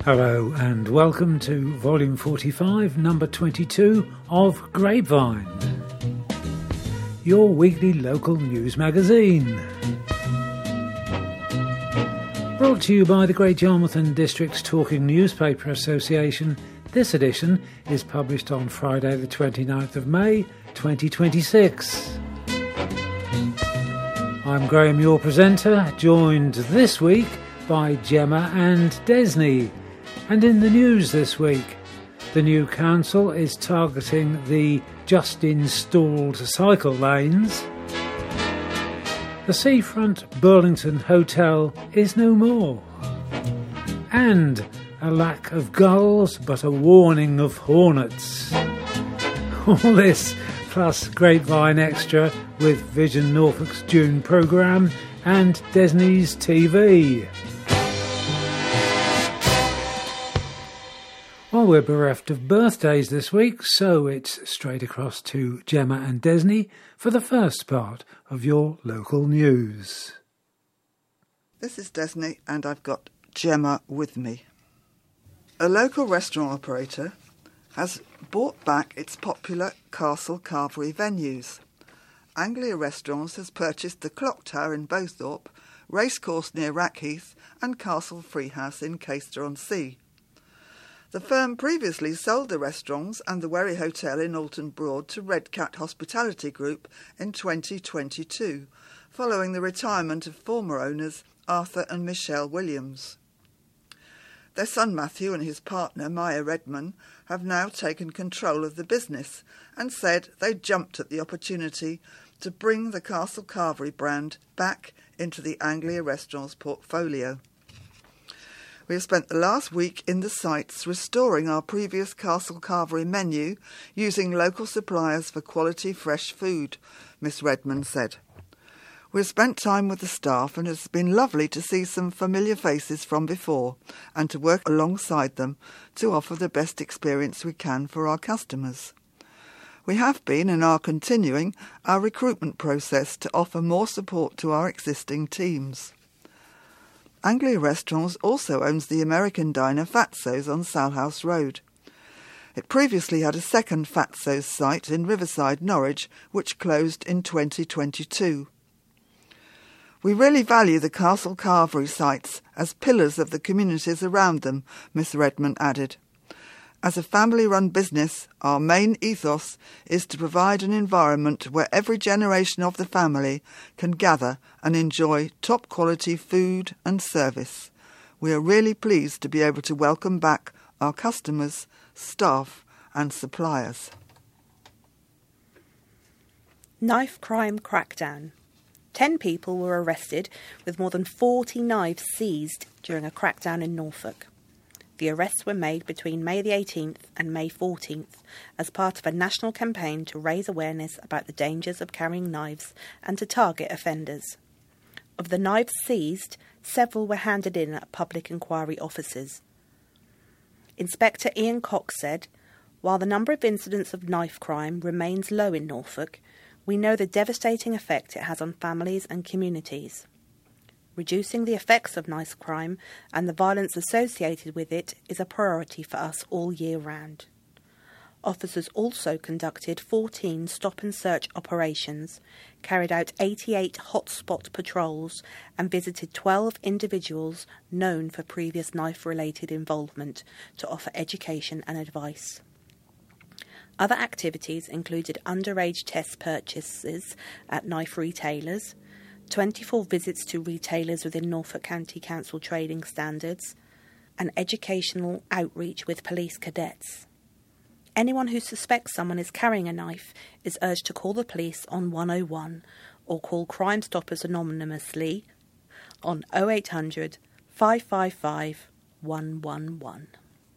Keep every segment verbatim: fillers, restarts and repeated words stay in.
Hello and welcome to Volume forty-five, Number twenty-two of Grapevine, your weekly local news magazine. Brought to you by the Great Yarmouth and Districts Talking Newspaper Association, this edition is published on Friday the twenty-ninth of May, twenty twenty-six. I'm Graham, your presenter, joined this week by Gemma and Desney. And in the news this week, the new council is targeting the just-installed cycle lanes. The seafront Burlington Hotel is no more. And a lack of gulls, but a warning of hornets. All this plus Grapevine Extra with Vision Norfolk's June programme and Desney's T V. Well, we're bereft of birthdays this week, so it's straight across to Gemma and Desney for the first part of your local news. This is Desney, and I've got Gemma with me. A local restaurant operator has bought back its popular Castle Carvery venues. Anglia Restaurants has purchased the Clock Tower in Bowthorpe, Racecourse near Rackheath, and Castle Freehouse in Caister-on-Sea. The firm previously sold the restaurants and the Wherry Hotel in Alton Broad to Red Cat Hospitality Group in twenty twenty-two, following the retirement of former owners Arthur and Michelle Williams. Their son Matthew and his partner Maya Redman have now taken control of the business and said they jumped at the opportunity to bring the Castle Carvery brand back into the Anglia Restaurants portfolio. We have spent the last week in the sites restoring our previous Castle Carvery menu using local suppliers for quality fresh food, Miss Redman said. We have spent time with the staff and it's been lovely to see some familiar faces from before and to work alongside them to offer the best experience we can for our customers. We have been and are continuing our recruitment process to offer more support to our existing teams. Anglia Restaurants also owns the American diner Fatso's on Salhouse Road. It previously had a second Fatso's site in Riverside, Norwich, which closed in twenty twenty-two. We really value the Castle Carvery sites as pillars of the communities around them, Miss Redman added. As a family-run business, our main ethos is to provide an environment where every generation of the family can gather and enjoy top-quality food and service. We are really pleased to be able to welcome back our customers, staff and suppliers. Knife crime crackdown. Ten people were arrested with more than forty knives seized during a crackdown in Norfolk. The arrests were made between May the eighteenth and May fourteenth as part of a national campaign to raise awareness about the dangers of carrying knives and to target offenders. Of the knives seized, several were handed in at public inquiry offices. Inspector Ian Cox said, "While the number of incidents of knife crime remains low in Norfolk, we know the devastating effect it has on families and communities. Reducing the effects of knife crime and the violence associated with it is a priority for us all year round." Officers also conducted fourteen stop-and-search operations, carried out eighty-eight hotspot patrols and visited twelve individuals known for previous knife-related involvement to offer education and advice. Other activities included underage test purchases at knife retailers, twenty-four visits to retailers within Norfolk County Council trading standards, and educational outreach with police cadets. Anyone who suspects someone is carrying a knife is urged to call the police on one oh one or call Crime Stoppers anonymously on oh eight hundred, five five five, one one one.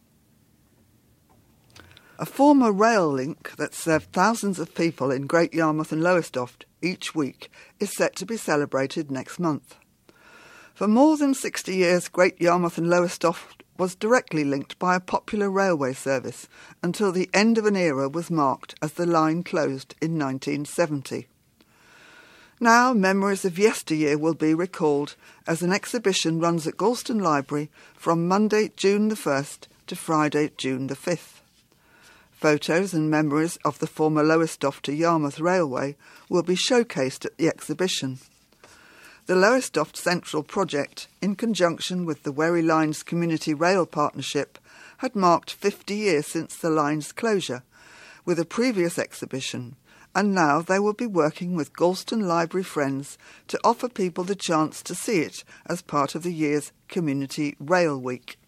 A former rail link that served thousands of people in Great Yarmouth and Lowestoft each week is set to be celebrated next month. For more than sixty years, Great Yarmouth and Lowestoft was directly linked by a popular railway service until the end of an era was marked as the line closed in nineteen seventy. Now memories of yesteryear will be recalled as an exhibition runs at Galston Library from Monday, June the first to Friday, June the fifth. Photos and memories of the former Lowestoft to Yarmouth Railway will be showcased at the exhibition. The Lowestoft Central project, in conjunction with the Wherry Lines Community Rail Partnership, had marked fifty years since the line's closure, with a previous exhibition, and now they will be working with Galston Library Friends to offer people the chance to see it as part of the year's Community Rail Week.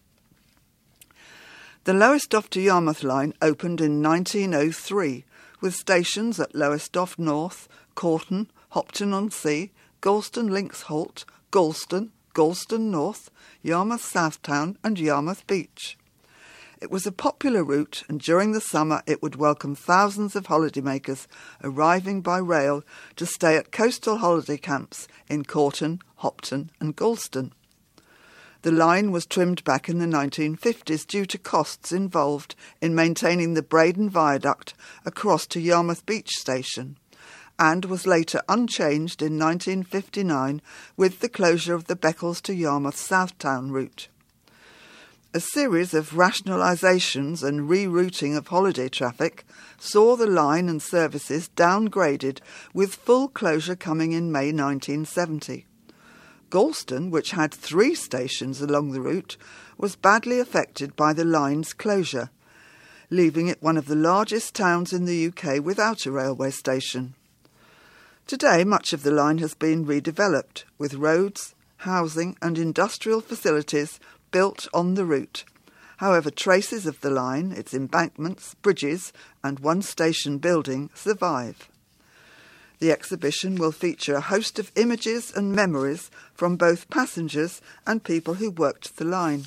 The Lowestoft to Yarmouth line opened in nineteen oh three, with stations at Lowestoft North, Corton, Hopton-on-Sea, Galston Links Holt, Galston, Galston North, Yarmouth Southtown and Yarmouth Beach. It was a popular route, and during the summer it would welcome thousands of holidaymakers arriving by rail to stay at coastal holiday camps in Corton, Hopton and Galston. The line was trimmed back in the nineteen fifties due to costs involved in maintaining the Braden Viaduct across to Yarmouth Beach Station, and was later unchanged in nineteen fifty-nine with the closure of the Beccles to Yarmouth Southtown route. A series of rationalisations and rerouting of holiday traffic saw the line and services downgraded, with full closure coming in May nineteen seventy. Galston, which had three stations along the route, was badly affected by the line's closure, leaving it one of the largest towns in the U K without a railway station. Today, much of the line has been redeveloped, with roads, housing and industrial facilities built on the route. However, traces of the line, its embankments, bridges and one station building survive. The exhibition will feature a host of images and memories from both passengers and people who worked the line.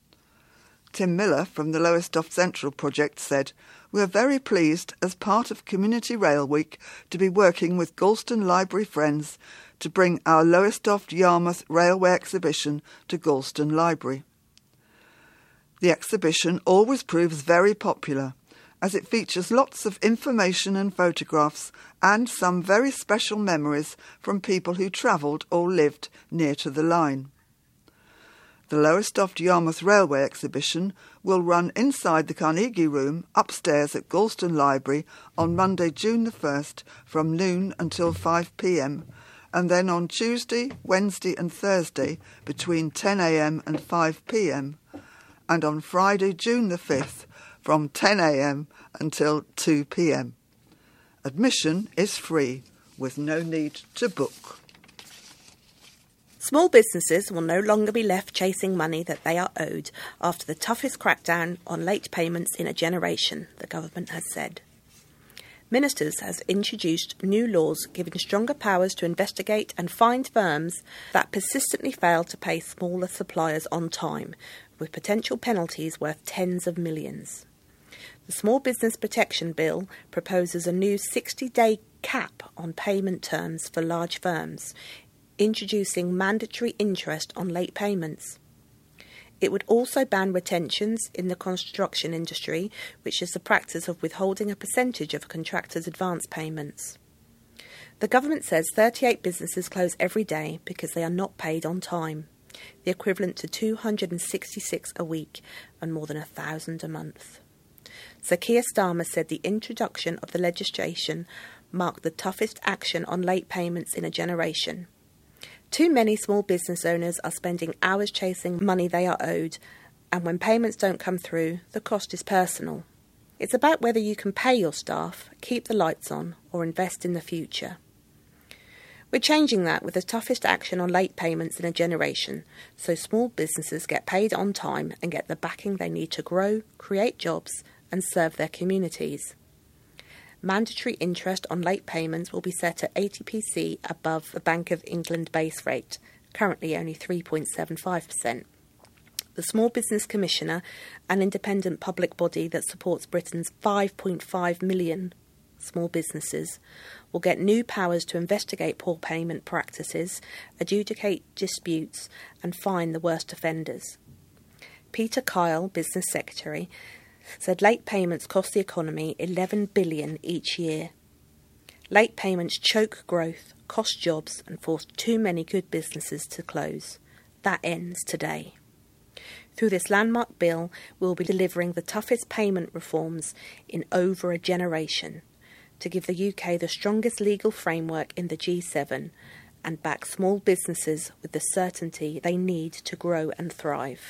Tim Miller from the Lowestoft Central project said, "We are very pleased as part of Community Rail Week to be working with Galston Library Friends to bring our Lowestoft Yarmouth Railway exhibition to Galston Library." The exhibition always proves very popular, as it features lots of information and photographs and some very special memories from people who travelled or lived near to the line. The Lowestoft Yarmouth Railway exhibition will run inside the Carnegie Room upstairs at Galston Library on Monday, June the first from noon until five p m, and then on Tuesday, Wednesday and Thursday between ten a m and five p m, and on Friday, June the fifth from ten a m until two p m. Admission is free, with no need to book. Small businesses will no longer be left chasing money that they are owed after the toughest crackdown on late payments in a generation, the government has said. Ministers has introduced new laws giving stronger powers to investigate and fine firms that persistently fail to pay smaller suppliers on time, with potential penalties worth tens of millions. The Small Business Protection Bill proposes a new sixty-day cap on payment terms for large firms, introducing mandatory interest on late payments. It would also ban retentions in the construction industry, which is the practice of withholding a percentage of a contractor's advance payments. The government says thirty-eight businesses close every day because they are not paid on time, the equivalent to two hundred sixty-six a week and more than one thousand a month. Sir Keir Starmer said the introduction of the legislation marked the toughest action on late payments in a generation. Too many small business owners are spending hours chasing money they are owed, and when payments don't come through, the cost is personal. It's about whether you can pay your staff, keep the lights on, or invest in the future. We're changing that with the toughest action on late payments in a generation, so small businesses get paid on time and get the backing they need to grow, create jobs, and serve their communities. Mandatory interest on late payments will be set at eighty p c above the Bank of England base rate, currently only three point seven five percent. The Small Business Commissioner, an independent public body that supports Britain's five point five million small businesses, will get new powers to investigate poor payment practices, adjudicate disputes and fine the worst offenders. Peter Kyle, Business Secretary, said late payments cost the economy eleven billion dollars each year. Late payments choke growth, cost jobs and forced too many good businesses to close. That ends today. Through this landmark bill, we'll be delivering the toughest payment reforms in over a generation to give the U K the strongest legal framework in the G seven and back small businesses with the certainty they need to grow and thrive.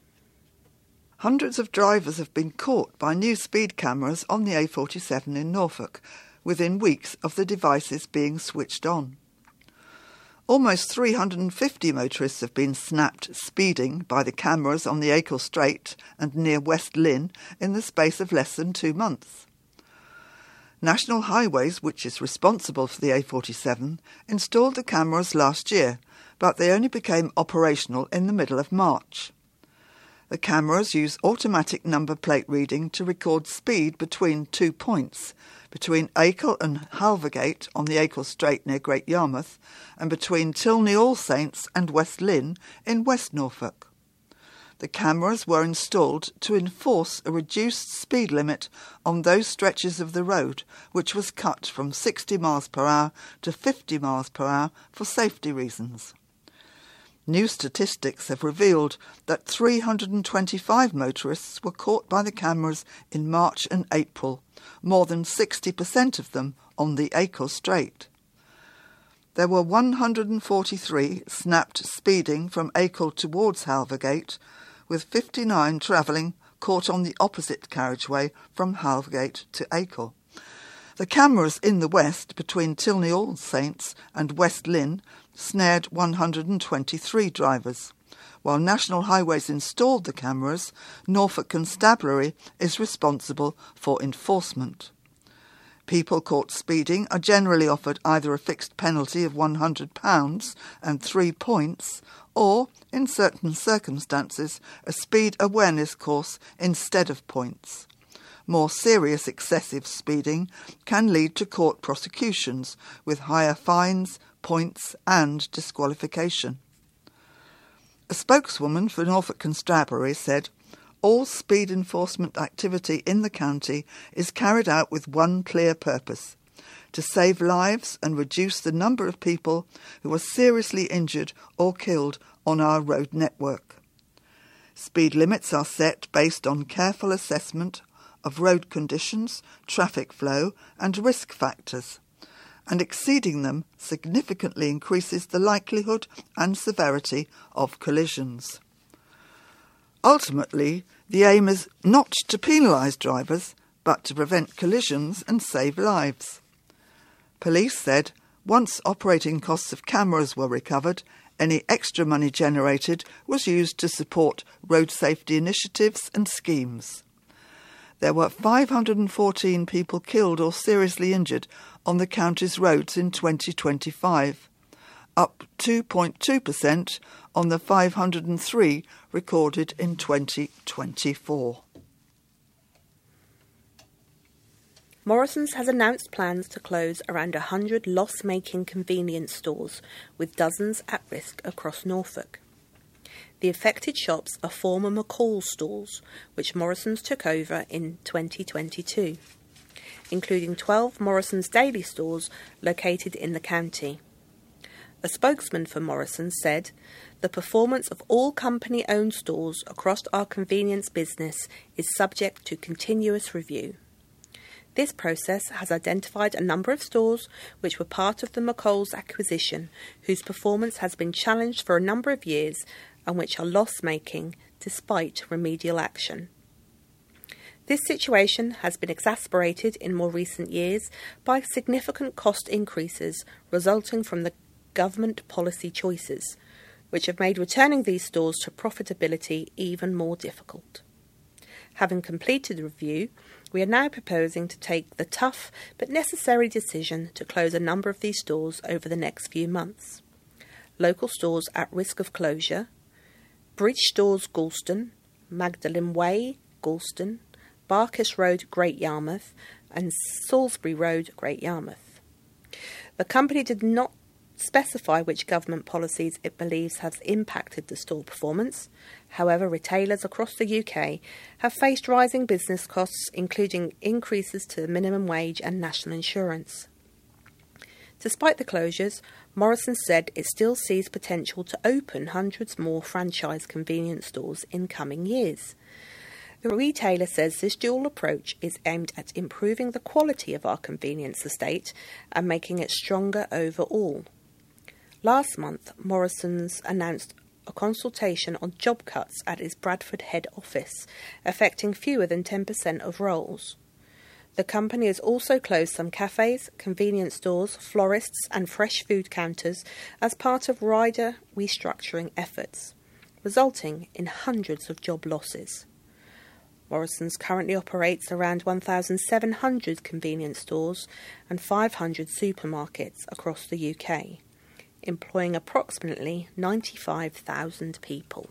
Hundreds of drivers have been caught by new speed cameras on the A forty-seven in Norfolk within weeks of the devices being switched on. Almost three hundred fifty motorists have been snapped speeding by the cameras on the Acle Strait and near West Lynn in the space of less than two months. National Highways, which is responsible for the A forty-seven, installed the cameras last year, but they only became operational in the middle of March. The cameras use automatic number plate reading to record speed between two points, between Acle and Halvergate on the Acle Strait near Great Yarmouth, and between Tilney All Saints and West Lynn in West Norfolk. The cameras were installed to enforce a reduced speed limit on those stretches of the road, which was cut from sixty miles per hour to fifty miles per hour for safety reasons. New statistics have revealed that three hundred twenty-five motorists were caught by the cameras in March and April, more than sixty percent of them on the Acle Strait. There were one hundred forty-three snapped speeding from Acle towards Halvergate, with fifty-nine travelling caught on the opposite carriageway from Halvergate to Acle. The cameras in the west, between Tilney All Saints and West Lynn, snared one hundred twenty-three drivers. While National Highways installed the cameras, Norfolk Constabulary is responsible for enforcement. People caught speeding are generally offered either a fixed penalty of one hundred pounds and three points, or, in certain circumstances, a speed awareness course instead of points. More serious excessive speeding can lead to court prosecutions with higher fines, points and disqualification. A spokeswoman for Norfolk Constabulary said, "All speed enforcement activity in the county is carried out with one clear purpose: to save lives and reduce the number of people who are seriously injured or killed on our road network. Speed limits are set based on careful assessment of road conditions, traffic flow and risk factors, and exceeding them significantly increases the likelihood and severity of collisions. Ultimately, the aim is not to penalise drivers, but to prevent collisions and save lives." Police said once operating costs of cameras were recovered, any extra money generated was used to support road safety initiatives and schemes. There were five hundred fourteen people killed or seriously injured on the county's roads in twenty twenty-five, up two point two percent on the five hundred three recorded in twenty twenty-four. Morrisons has announced plans to close around one hundred loss-making convenience stores, with dozens at risk across Norfolk. The affected shops are former McCall stores, which Morrisons took over in twenty twenty-two, including twelve Morrisons Daily stores located in the county. A spokesman for Morrisons said, "The performance of all company-owned stores across our convenience business is subject to continuous review. This process has identified a number of stores which were part of the McCall's acquisition, whose performance has been challenged for a number of years and which are loss-making despite remedial action. This situation has been exacerbated in more recent years by significant cost increases resulting from the government policy choices, which have made returning these stores to profitability even more difficult. Having completed the review, we are now proposing to take the tough but necessary decision to close a number of these stores over the next few months. Local stores at risk of closure: Bridge Stores, Galston; Magdalen Way, Galston; Barkiss Road, Great Yarmouth; and Salisbury Road, Great Yarmouth. The company did not specify which government policies it believes have impacted the store performance. However, retailers across the U K have faced rising business costs, including increases to the minimum wage and national insurance. Despite the closures, Morrison said it still sees potential to open hundreds more franchise convenience stores in coming years. The retailer says this dual approach is aimed at improving the quality of our convenience estate and making it stronger overall. Last month, Morrison's announced a consultation on job cuts at its Bradford head office, affecting fewer than ten percent of roles. The company has also closed some cafes, convenience stores, florists and fresh food counters as part of wider restructuring efforts, resulting in hundreds of job losses. Morrison's currently operates around one thousand seven hundred convenience stores and five hundred supermarkets across the U K, employing approximately ninety-five thousand people.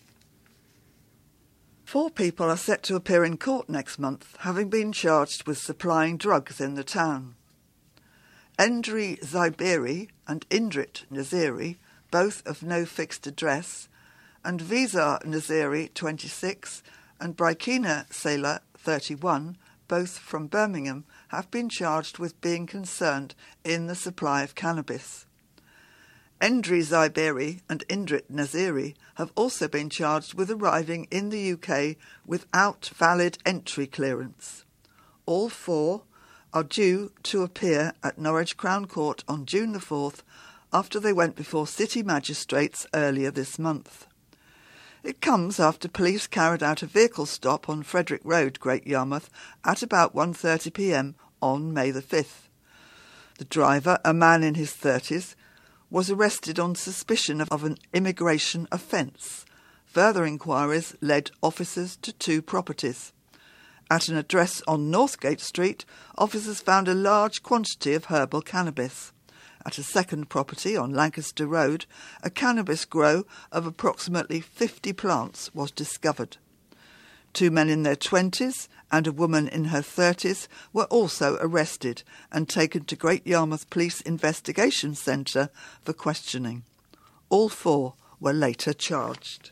Four people are set to appear in court next month, having been charged with supplying drugs in the town. Endri Zyberi and Indrit Naziri, both of no fixed address, and Vizar Naziri, twenty-six, and Brykina Sailor, thirty-one, both from Birmingham, have been charged with being concerned in the supply of cannabis. Endri Zyberi and Indrit Naziri have also been charged with arriving in the U K without valid entry clearance. All four are due to appear at Norwich Crown Court on June the fourth after they went before city magistrates earlier this month. It comes after police carried out a vehicle stop on Frederick Road, Great Yarmouth, at about one thirty p m on May the fifth. The driver, a man in his thirties, was arrested on suspicion of, of an immigration offence. Further inquiries led officers to two properties. At an address on Northgate Street, officers found a large quantity of herbal cannabis. At a second property on Lancaster Road, a cannabis grow of approximately fifty plants was discovered. Two men in their twenties and a woman in her thirties were also arrested and taken to Great Yarmouth Police Investigation Centre for questioning. All four were later charged.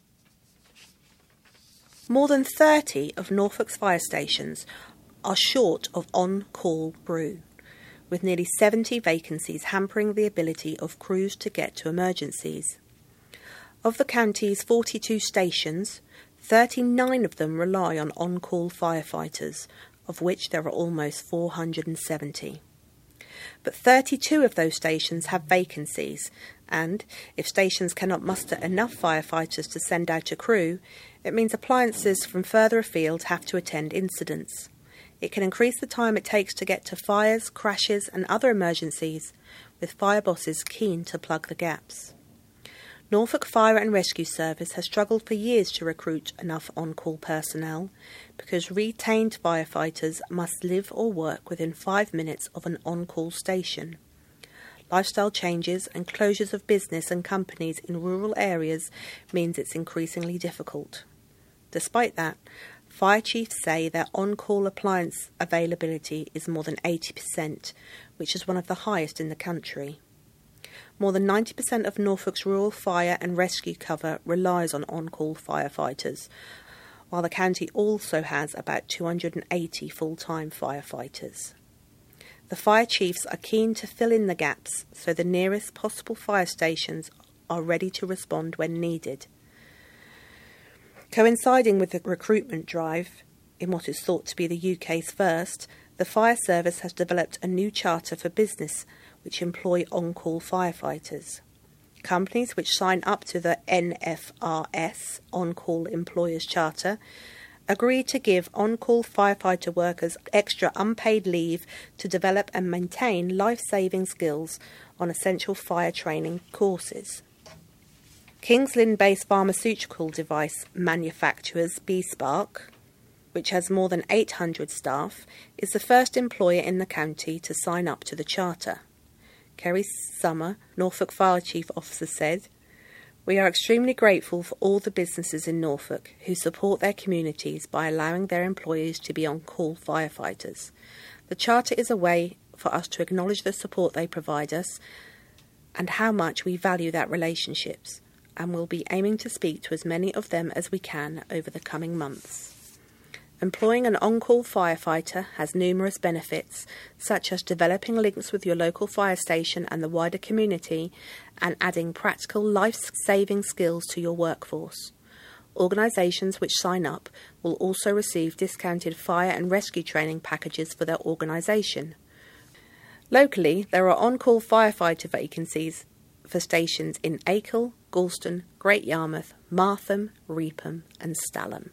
More than thirty of Norfolk's fire stations are short of on-call crew, with nearly seventy vacancies hampering the ability of crews to get to emergencies. Of the county's forty-two stations, thirty-nine of them rely on on-call firefighters, of which there are almost four hundred seventy. But thirty-two of those stations have vacancies, and if stations cannot muster enough firefighters to send out a crew, it means appliances from further afield have to attend incidents. It can increase the time it takes to get to fires, crashes and other emergencies, with fire bosses keen to plug the gaps. Norfolk Fire and Rescue Service has struggled for years to recruit enough on-call personnel because retained firefighters must live or work within five minutes of an on-call station. Lifestyle changes and closures of business and companies in rural areas means it's increasingly difficult. Despite that, fire chiefs say their on-call appliance availability is more than eighty percent, which is one of the highest in the country. More than ninety percent of Norfolk's rural fire and rescue cover relies on on-call firefighters, while the county also has about two hundred eighty full-time firefighters. The fire chiefs are keen to fill in the gaps so the nearest possible fire stations are ready to respond when needed. Coinciding with the recruitment drive, in what is thought to be the U K's first, the fire service has developed a new charter for business which employ on-call firefighters. Companies which sign up to the N F R S, On-Call Employers Charter, agree to give on-call firefighter workers extra unpaid leave to develop and maintain life-saving skills on essential fire training courses. Kings Lynn-based pharmaceutical device manufacturers B-Spark, which has more than eight hundred staff, is the first employer in the county to sign up to the charter. Kerry Summer, Norfolk Fire Chief Officer, said, "We are extremely grateful for all the businesses in Norfolk who support their communities by allowing their employees to be on-call firefighters. The charter is a way for us to acknowledge the support they provide us and how much we value that relationships, and we'll be aiming to speak to as many of them as we can over the coming months." Employing an on-call firefighter has numerous benefits, such as developing links with your local fire station and the wider community, and adding practical life-saving skills to your workforce. Organisations which sign up will also receive discounted fire and rescue training packages for their organisation. Locally, there are on-call firefighter vacancies for stations in Achill, Gorleston, Great Yarmouth, Martham, Reepham and Stalham.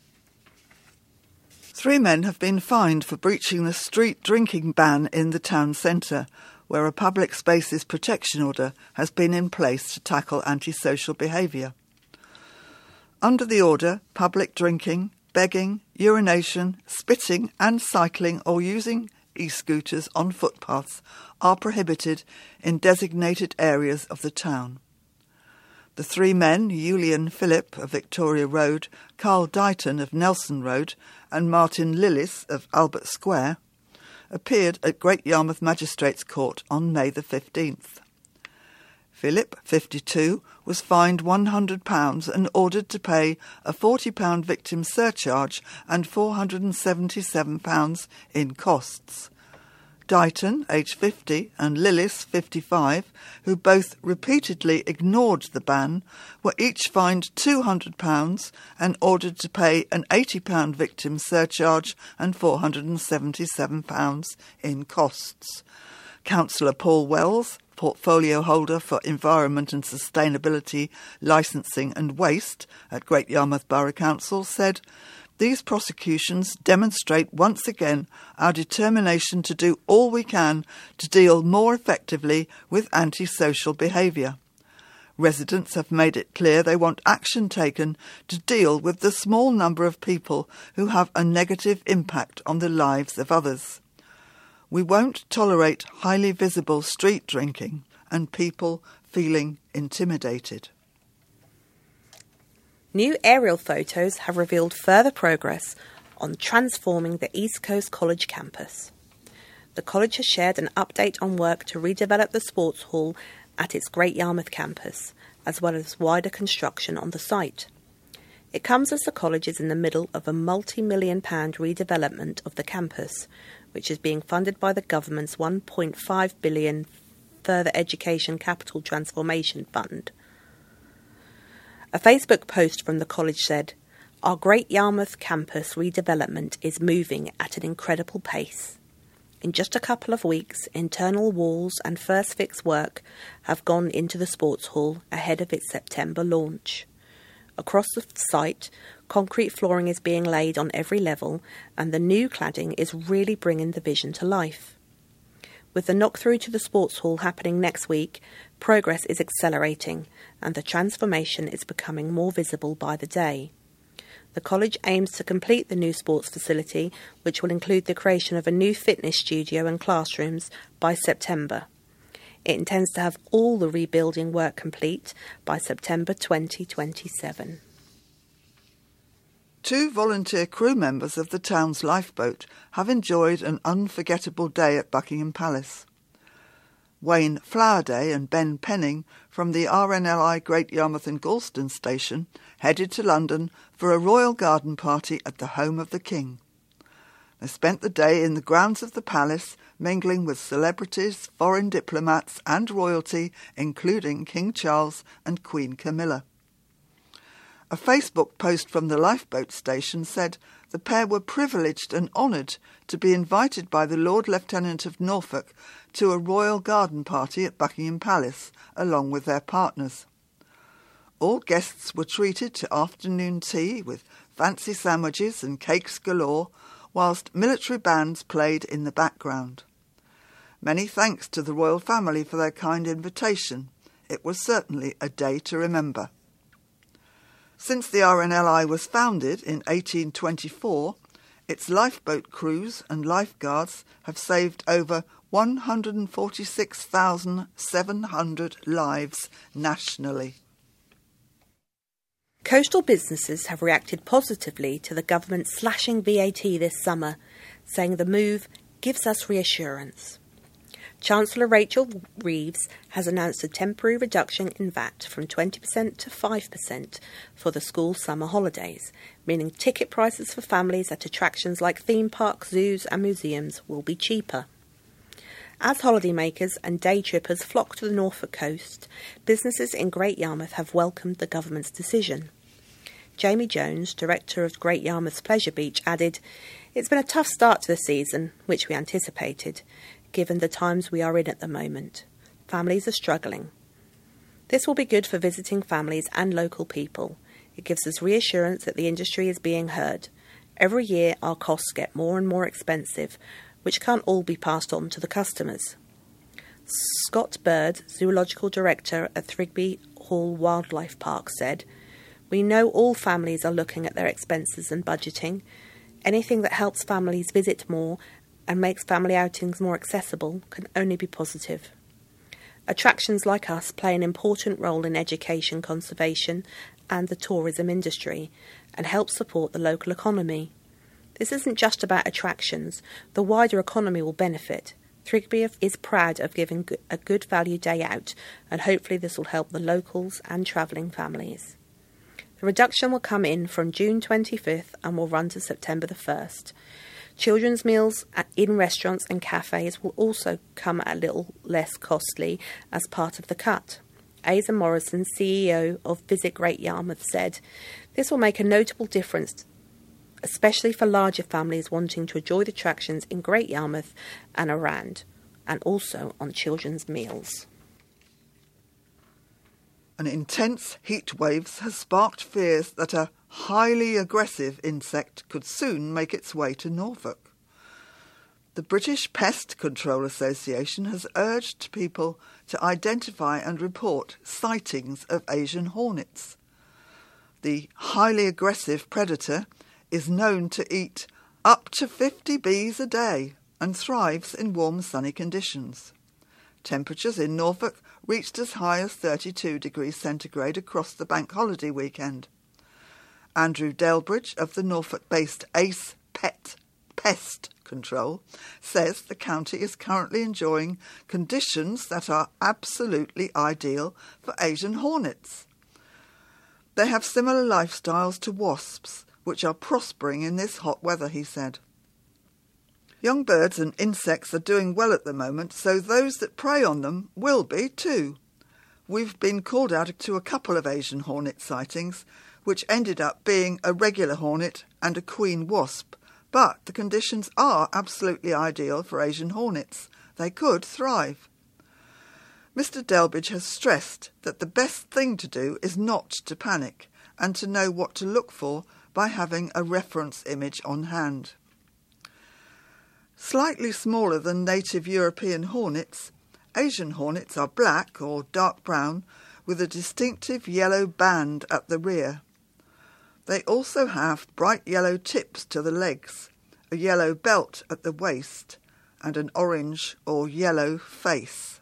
Three men have been fined for breaching the street drinking ban in the town centre, where a public spaces protection order has been in place to tackle antisocial behaviour. Under the order, public drinking, begging, urination, spitting and cycling or using e-scooters on footpaths are prohibited in designated areas of the town. The three men, Julian Phillip of Victoria Road, Carl Dighton of Nelson Road and Martin Lillis of Albert Square, appeared at Great Yarmouth Magistrates Court on May the fifteenth. Philip, fifty-two, was fined one hundred pounds and ordered to pay a forty pounds victim surcharge and four hundred seventy-seven pounds in costs. Dighton, aged fifty, and Lillis, fifty-five, who both repeatedly ignored the ban, were each fined two hundred pounds and ordered to pay an eighty pounds victim surcharge and four hundred seventy-seven pounds in costs. Councillor Paul Wells, portfolio holder for Environment and Sustainability, Licensing and Waste at Great Yarmouth Borough Council, said, "These prosecutions demonstrate once again our determination to do all we can to deal more effectively with antisocial behaviour. Residents have made it clear they want action taken to deal with the small number of people who have a negative impact on the lives of others. We won't tolerate highly visible street drinking and people feeling intimidated." New aerial photos have revealed further progress on transforming the East Coast College campus. The college has shared an update on work to redevelop the sports hall at its Great Yarmouth campus, as well as wider construction on the site. It comes as the college is in the middle of a multi-million pound redevelopment of the campus, which is being funded by the government's one point five billion pounds Further Education Capital Transformation Fund. A Facebook post from the college said, "Our Great Yarmouth campus redevelopment is moving at an incredible pace. In just a couple of weeks, internal walls and first fix work have gone into the sports hall ahead of its September launch. Across the site, concrete flooring is being laid on every level and the new cladding is really bringing the vision to life. With the knock-through to the sports hall happening next week, progress is accelerating and the transformation is becoming more visible by the day. The college aims to complete the new sports facility, which will include the creation of a new fitness studio and classrooms, by September. It intends to have all the rebuilding work complete by September twenty twenty-seven. Two volunteer crew members of the town's lifeboat have enjoyed an unforgettable day at Buckingham Palace. Wayne Flowerday and Ben Penning from the R N L I Great Yarmouth and Gorleston station headed to London for a royal garden party at the home of the King. They spent the day in the grounds of the palace, mingling with celebrities, foreign diplomats and royalty, including King Charles and Queen Camilla. A Facebook post from the lifeboat station said the pair were privileged and honoured to be invited by the Lord Lieutenant of Norfolk to a royal garden party at Buckingham Palace, along with their partners. All guests were treated to afternoon tea with fancy sandwiches and cakes galore, whilst military bands played in the background. Many thanks to the royal family for their kind invitation. It was certainly a day to remember. Since the R N L I was founded in eighteen twenty-four, its lifeboat crews and lifeguards have saved over one hundred forty-six thousand seven hundred lives nationally. Coastal businesses have reacted positively to the government slashing V A T this summer, saying the move gives us reassurance. Chancellor Rachel Reeves has announced a temporary reduction in V A T from twenty percent to five percent for the school summer holidays, meaning ticket prices for families at attractions like theme parks, zoos and museums will be cheaper. As holidaymakers and day trippers flock to the Norfolk coast, businesses in Great Yarmouth have welcomed the government's decision. Jamie Jones, director of Great Yarmouth's Pleasure Beach, added, "It's been a tough start to the season, which we anticipated, given the times we are in at the moment. Families are struggling. This will be good for visiting families and local people. It gives us reassurance that the industry is being heard. Every year our costs get more and more expensive, which can't all be passed on to the customers." Scott Bird, Zoological Director at Thrigby Hall Wildlife Park, said, "We know all families are looking at their expenses and budgeting. Anything that helps families visit more and makes family outings more accessible can only be positive. Attractions like us play an important role in education, conservation and the tourism industry and help support the local economy. This isn't just about attractions. The wider economy will benefit. Thrigby is proud of giving a good value day out, and hopefully this will help the locals and travelling families. The reduction will come in from June twenty-fifth and will run to September the first. Children's meals in restaurants and cafes will also come a little less costly as part of the cut. Asa Morrison, C E O of Visit Great Yarmouth, said, "This will make a notable difference, especially for larger families wanting to enjoy the attractions in Great Yarmouth and around, and also on children's meals." An intense heat wave has sparked fears that a highly aggressive insect could soon make its way to Norfolk. The British Pest Control Association has urged people to identify and report sightings of Asian hornets. The highly aggressive predator is known to eat up to fifty bees a day and thrives in warm sunny conditions. Temperatures in Norfolk reached as high as thirty-two degrees centigrade across the bank holiday weekend. Andrew Delbridge of the Norfolk-based ACE Pet Pest Control says the county is currently enjoying conditions that are absolutely ideal for Asian hornets. They have similar lifestyles to wasps, which are prospering in this hot weather, he said. Young birds and insects are doing well at the moment, so those that prey on them will be too. We've been called out to a couple of Asian hornet sightings, which ended up being a regular hornet and a queen wasp, but the conditions are absolutely ideal for Asian hornets. They could thrive. Mister Delbridge has stressed that the best thing to do is not to panic and to know what to look for by having a reference image on hand. Slightly smaller than native European hornets, Asian hornets are black or dark brown with a distinctive yellow band at the rear. They also have bright yellow tips to the legs, a yellow belt at the waist, and an orange or yellow face.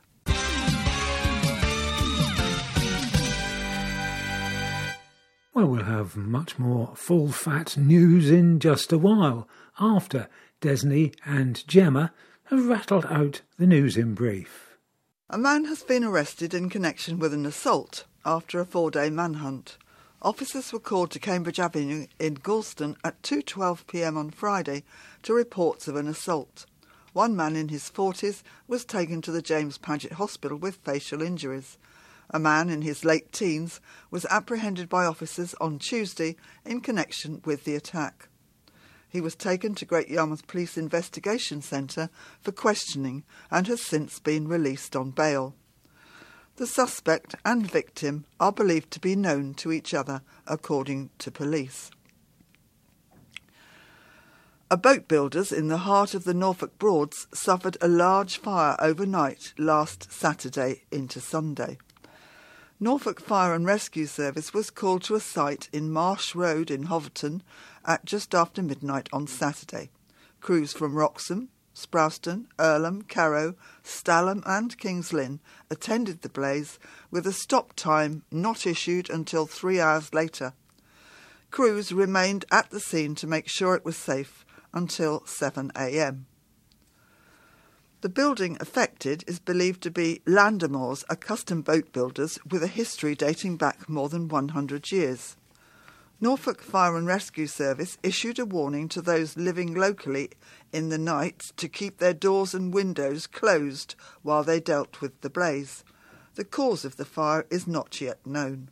Well, we'll have much more full-fat news in just a while, after Desney and Gemma have rattled out the news in brief. A man has been arrested in connection with an assault after a four-day manhunt. Officers were called to Cambridge Avenue in Galston at two twelve p m on Friday to reports of an assault. One man in his forties was taken to the James Paget Hospital with facial injuries. A man in his late teens was apprehended by officers on Tuesday in connection with the attack. He was taken to Great Yarmouth Police Investigation Centre for questioning and has since been released on bail. The suspect and victim are believed to be known to each other, according to police. A boat builder's in the heart of the Norfolk Broads suffered a large fire overnight last Saturday into Sunday. Norfolk Fire and Rescue Service was called to a site in Marsh Road in Hoverton at just after midnight on Saturday. Crews from Wroxham, Sprowston, Earlham, Carrow, Stalham and Kings Lynn attended the blaze with a stop time not issued until three hours later. Crews remained at the scene to make sure it was safe until seven a m. The building affected is believed to be Landamores, a custom boat builders with a history dating back more than one hundred years. Norfolk Fire and Rescue Service issued a warning to those living locally in the night to keep their doors and windows closed while they dealt with the blaze. The cause of the fire is not yet known.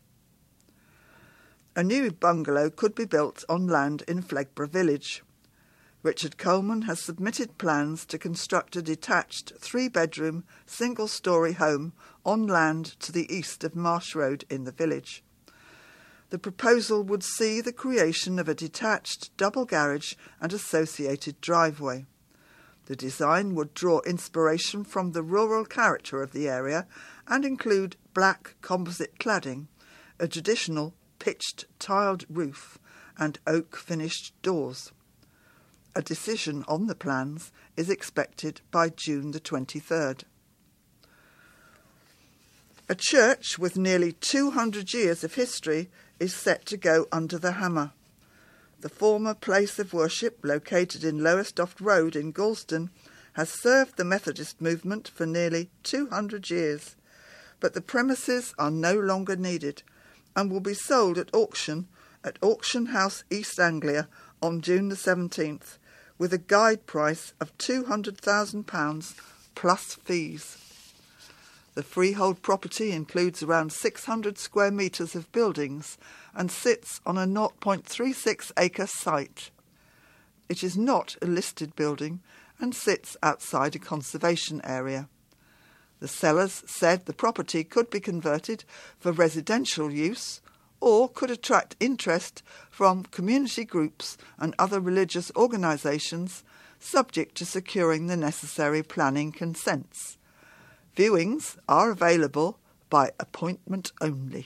A new bungalow could be built on land in Flegborough village. Richard Coleman has submitted plans to construct a detached three-bedroom, single-storey home on land to the east of Marsh Road in the village. The proposal would see the creation of a detached double garage and associated driveway. The design would draw inspiration from the rural character of the area and include black composite cladding, a traditional pitched tiled roof and oak-finished doors. A decision on the plans is expected by June the twenty-third. A church with nearly two hundred years of history is set to go under the hammer. The former place of worship, located in Lowestoft Road in Galston, has served the Methodist movement for nearly two hundred years, but the premises are no longer needed and will be sold at auction at Auction House East Anglia on June the seventeenth, with a guide price of two hundred thousand pounds plus fees. The freehold property includes around six hundred square metres of buildings and sits on a zero point three six acre site. It is not a listed building and sits outside a conservation area. The sellers said the property could be converted for residential use or could attract interest from community groups and other religious organisations, subject to securing the necessary planning consents. Viewings are available by appointment only.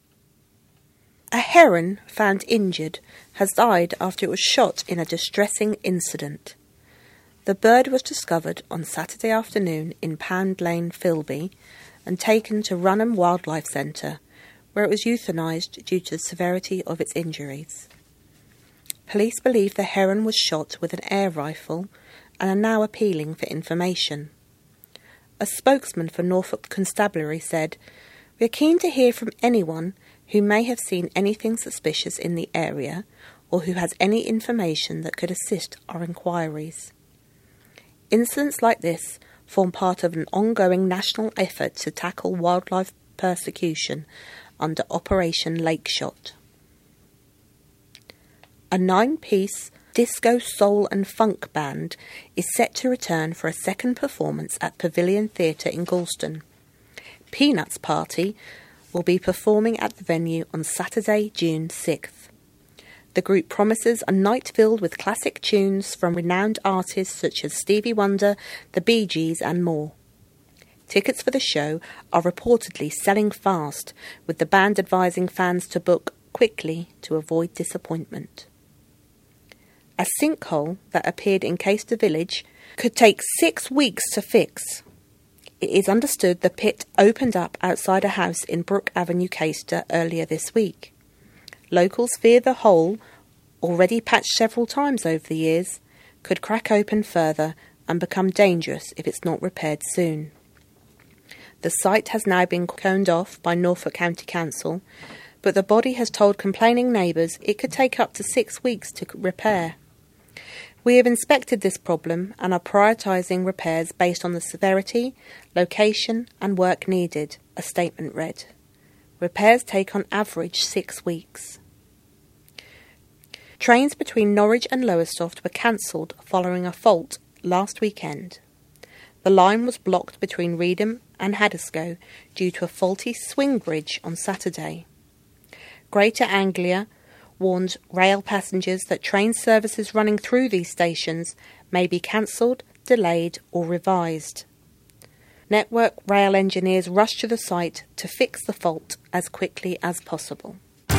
A heron found injured has died after it was shot in a distressing incident. The bird was discovered on Saturday afternoon in Pound Lane, Filby, and taken to Runham Wildlife Centre, where it was euthanised due to the severity of its injuries. Police believe the heron was shot with an air rifle and are now appealing for information. A spokesman for Norfolk Constabulary said, "We are keen to hear from anyone who may have seen anything suspicious in the area or who has any information that could assist our inquiries." Incidents like this form part of an ongoing national effort to tackle wildlife persecution under Operation Lakeshot. A nine-piece disco, soul and funk band is set to return for a second performance at Pavilion Theatre in Galston. Peanuts Party will be performing at the venue on Saturday, June sixth. The group promises a night filled with classic tunes from renowned artists such as Stevie Wonder, the Bee Gees and more. Tickets for the show are reportedly selling fast, with the band advising fans to book quickly to avoid disappointment. A sinkhole that appeared in Caister Village could take six weeks to fix. It is understood the pit opened up outside a house in Brook Avenue, Caister, earlier this week. Locals fear the hole, already patched several times over the years, could crack open further and become dangerous if it's not repaired soon. The site has now been coned off by Norfolk County Council, but the body has told complaining neighbours it could take up to six weeks to repair. We have inspected this problem and are prioritising repairs based on the severity, location and work needed, a statement read. Repairs take on average six weeks. Trains between Norwich and Lowestoft were cancelled following a fault last weekend. The line was blocked between Reedham and Haddiscoe due to a faulty swing bridge on Saturday. Greater Anglia warned rail passengers that train services running through these stations may be cancelled, delayed or revised. Network Rail engineers rushed to the site to fix the fault as quickly as possible.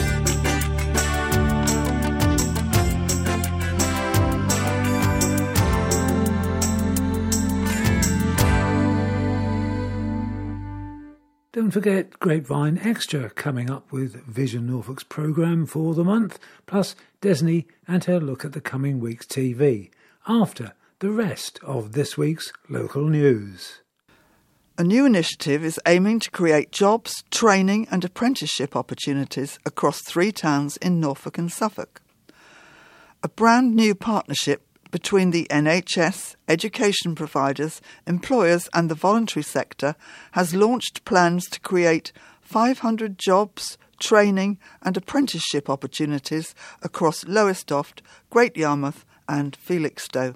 Don't forget Grapevine Extra coming up with Vision Norfolk's programme for the month, plus Desney and her look at the coming week's T V, after the rest of this week's local news. A new initiative is aiming to create jobs, training and apprenticeship opportunities across three towns in Norfolk and Suffolk. A brand new partnership between the N H S, education providers, employers and the voluntary sector has launched plans to create five hundred jobs, training and apprenticeship opportunities across Lowestoft, Great Yarmouth and Felixstowe.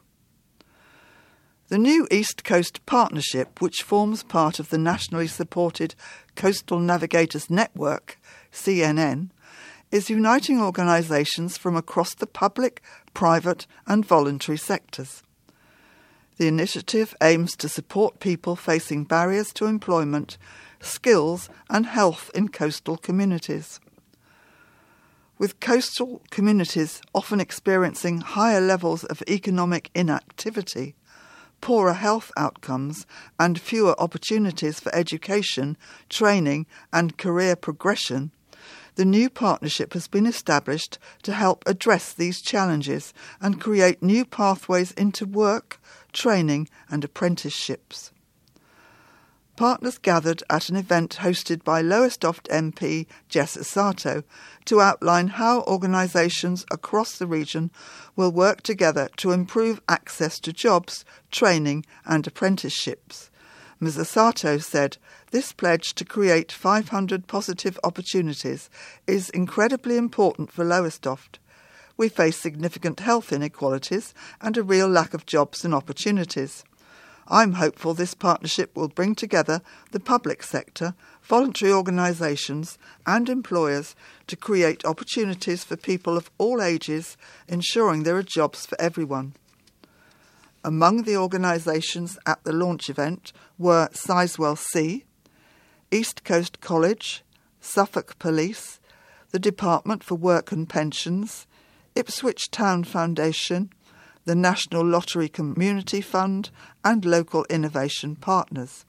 The new East Coast Partnership, which forms part of the nationally supported Coastal Navigators Network, C N N, is uniting organisations from across the public, private and voluntary sectors. The initiative aims to support people facing barriers to employment, skills and health in coastal communities. With coastal communities often experiencing higher levels of economic inactivity, poorer health outcomes and fewer opportunities for education, training and career progression, the new partnership has been established to help address these challenges and create new pathways into work, training and apprenticeships. Partners gathered at an event hosted by Lowestoft M P Jess Asato to outline how organisations across the region will work together to improve access to jobs, training and apprenticeships. Miz Asato said, "This pledge to create five hundred positive opportunities is incredibly important for Lowestoft. We face significant health inequalities and a real lack of jobs and opportunities. I'm hopeful this partnership will bring together the public sector, voluntary organisations and employers to create opportunities for people of all ages, ensuring there are jobs for everyone." Among the organisations at the launch event were Sizewell C, East Coast College, Suffolk Police, the Department for Work and Pensions, Ipswich Town Foundation, the National Lottery Community Fund and local innovation partners.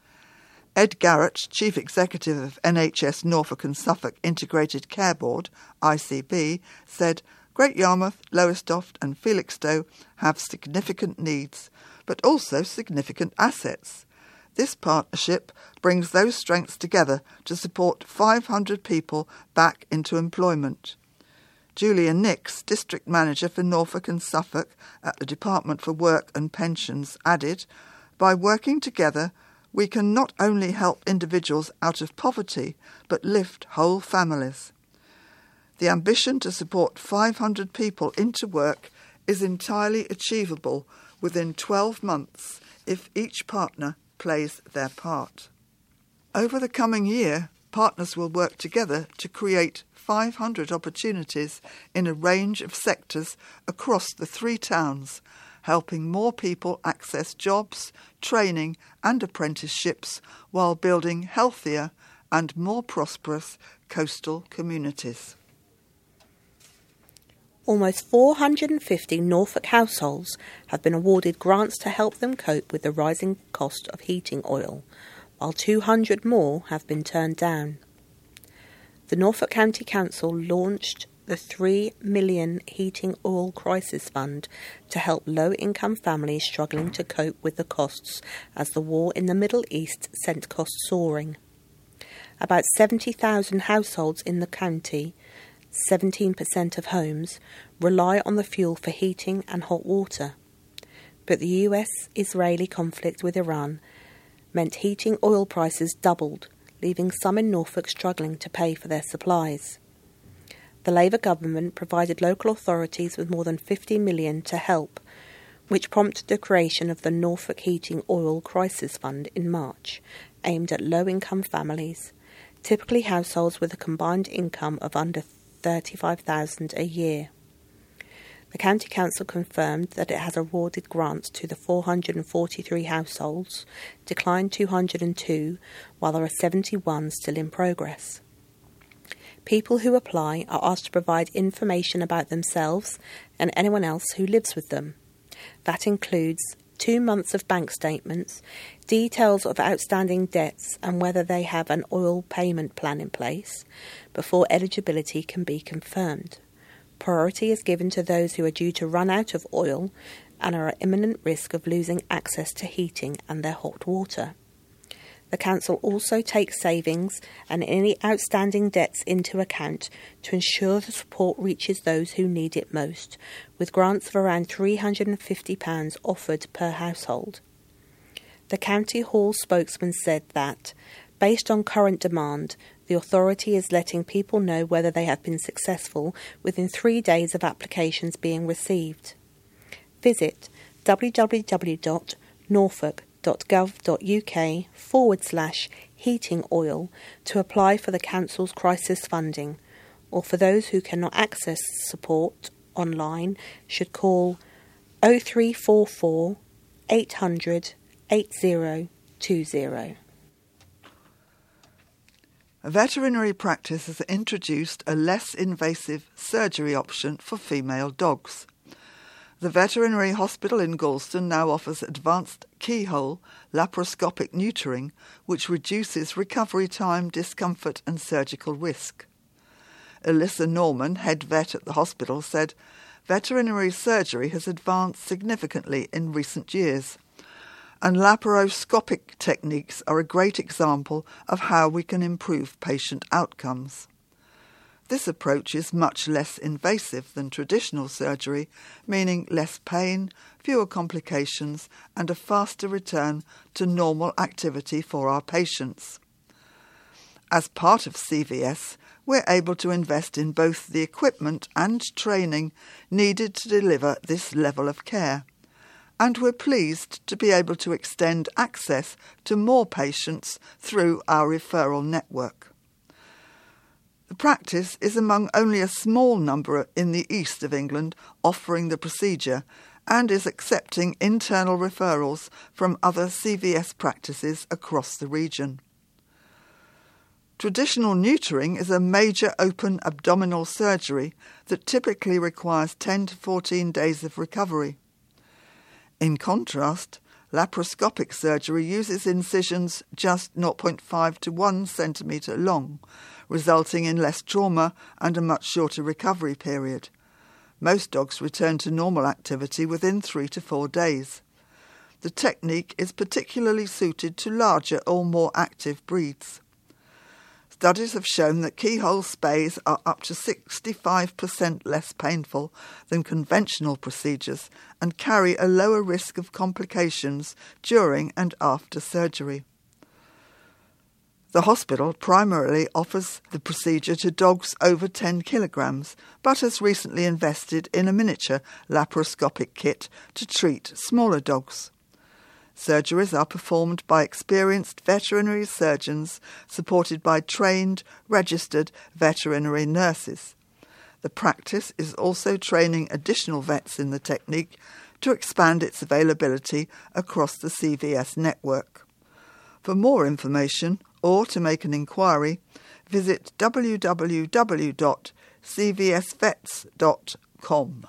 Ed Garrett, Chief Executive of N H S Norfolk and Suffolk Integrated Care Board, I C B, said, "Great Yarmouth, Lowestoft and Felixstowe have significant needs, but also significant assets. This partnership brings those strengths together to support five hundred people back into employment." Julia Nix, District Manager for Norfolk and Suffolk at the Department for Work and Pensions, added, "By working together, we can not only help individuals out of poverty, but lift whole families. The ambition to support five hundred people into work is entirely achievable within twelve months if each partner plays their part." Over the coming year, partners will work together to create five hundred opportunities in a range of sectors across the three towns, helping more people access jobs, training and apprenticeships while building healthier and more prosperous coastal communities. Almost four hundred fifty Norfolk households have been awarded grants to help them cope with the rising cost of heating oil, while two hundred more have been turned down. The Norfolk County Council launched the three million pounds Heating Oil Crisis Fund to help low-income families struggling to cope with the costs as the war in the Middle East sent costs soaring. About seventy thousand households in the county, seventeen percent of homes, rely on the fuel for heating and hot water. But the U S-Israeli conflict with Iran meant heating oil prices doubled, leaving some in Norfolk struggling to pay for their supplies. The Labour government provided local authorities with more than fifty million pounds to help, which prompted the creation of the Norfolk Heating Oil Crisis Fund in March, aimed at low-income families, typically households with a combined income of under thirty-five thousand dollars a year. The County Council confirmed that it has awarded grants to the four hundred forty-three households, declined two hundred two, while there are seventy-one still in progress. People who apply are asked to provide information about themselves and anyone else who lives with them. That includes two months of bank statements, details of outstanding debts and whether they have an oil payment plan in place before eligibility can be confirmed. Priority is given to those who are due to run out of oil and are at imminent risk of losing access to heating and their hot water. The council also takes savings and any outstanding debts into account to ensure the support reaches those who need it most, with grants of around three hundred fifty pounds offered per household. The County Hall spokesman said that, based on current demand, the authority is letting people know whether they have been successful within three days of applications being received. Visit www.norfolk.gov.uk forward slash heating oil to apply for the Council's crisis funding, or for those who cannot access support online should call oh three four four, eight hundred, eighty twenty. A veterinary practice has introduced a less invasive surgery option for female dogs. The veterinary hospital in Galston now offers advanced keyhole laparoscopic neutering, which reduces recovery time, discomfort and surgical risk. Alyssa Norman, head vet at the hospital, said, "Veterinary surgery has advanced significantly in recent years, and laparoscopic techniques are a great example of how we can improve patient outcomes. This approach is much less invasive than traditional surgery, meaning less pain, fewer complications, and a faster return to normal activity for our patients. As part of C V S, we're able to invest in both the equipment and training needed to deliver this level of care, and we're pleased to be able to extend access to more patients through our referral network. The practice is among only a small number in the east of England offering the procedure and is accepting internal referrals from other C V S practices across the region. Traditional neutering is a major open abdominal surgery that typically requires ten to fourteen days of recovery. In contrast, laparoscopic surgery uses incisions just zero point five to one centimetre long, resulting in less trauma and a much shorter recovery period. Most dogs return to normal activity within three to four days. The technique is particularly suited to larger or more active breeds. Studies have shown that keyhole spays are up to sixty-five percent less painful than conventional procedures and carry a lower risk of complications during and after surgery. The hospital primarily offers the procedure to dogs over ten kilograms, but has recently invested in a miniature laparoscopic kit to treat smaller dogs. Surgeries are performed by experienced veterinary surgeons supported by trained, registered veterinary nurses. The practice is also training additional vets in the technique to expand its availability across the C V S network. For more information or to make an inquiry, visit w w w dot c v s vets dot com.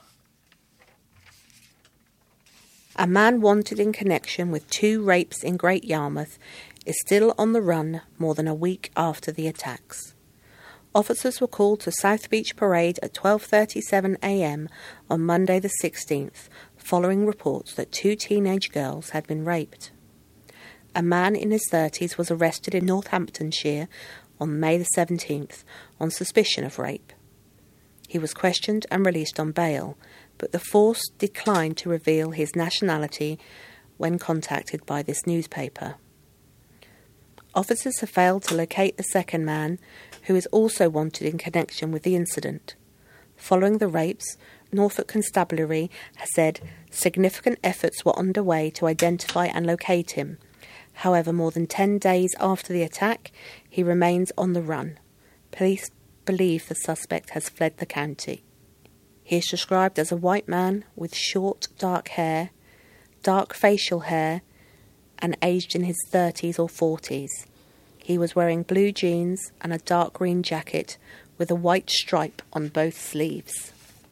A man wanted in connection with two rapes in Great Yarmouth is still on the run more than a week after the attacks. Officers were called to South Beach Parade at twelve thirty-seven a m on Monday the sixteenth, following reports that two teenage girls had been raped. A man in his thirties was arrested in Northamptonshire on May the seventeenth on suspicion of rape. He was questioned and released on bail, but the force declined to reveal his nationality when contacted by this newspaper. Officers have failed to locate the second man, who is also wanted in connection with the incident. Following the rapes, Norfolk Constabulary has said significant efforts were underway to identify and locate him. However, more than ten days after the attack, he remains on the run. Police believe the suspect has fled the county. He is described as a white man with short, dark hair, dark facial hair, and aged in his thirties or forties. He was wearing blue jeans and a dark green jacket with a white stripe on both sleeves.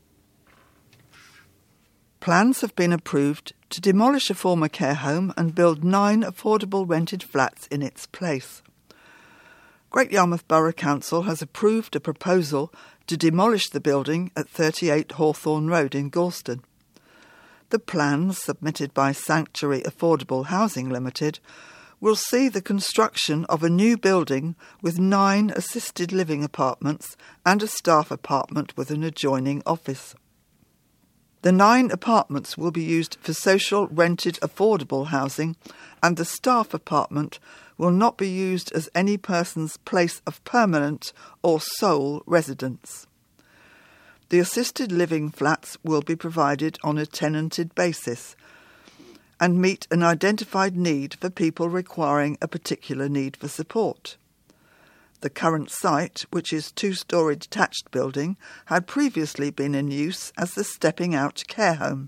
Plans have been approved to demolish a former care home and build nine affordable rented flats in its place. Great Yarmouth Borough Council has approved a proposal to demolish the building at thirty-eight Hawthorne Road in Galston. The plans submitted by Sanctuary Affordable Housing Limited will see the construction of a new building with nine assisted living apartments and a staff apartment with an adjoining office. The nine apartments will be used for social rented affordable housing, and the staff apartment will not be used as any person's place of permanent or sole residence. The assisted living flats will be provided on a tenanted basis and meet an identified need for people requiring a particular need for support. The current site, which is a two-storey detached building, had previously been in use as the Stepping Out care home.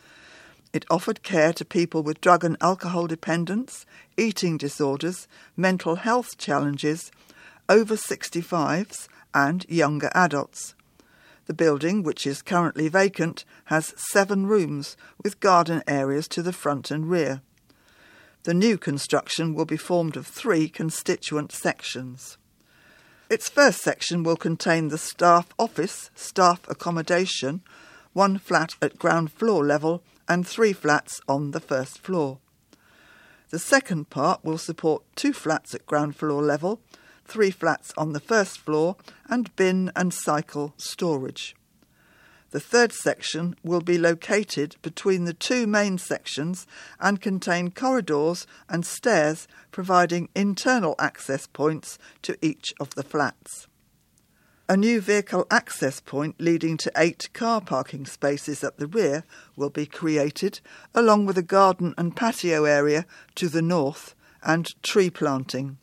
It offered care to people with drug and alcohol dependence, eating disorders, mental health challenges, over sixty-fives and younger adults. The building, which is currently vacant, has seven rooms with garden areas to the front and rear. The new construction will be formed of three constituent sections. Its first section will contain the staff office, staff accommodation, one flat at ground floor level and three flats on the first floor. The second part will support two flats at ground floor level, three flats on the first floor, and bin and cycle storage. The third section will be located between the two main sections and contain corridors and stairs providing internal access points to each of the flats. A new vehicle access point leading to eight car parking spaces at the rear will be created, along with a garden and patio area to the north and tree planting.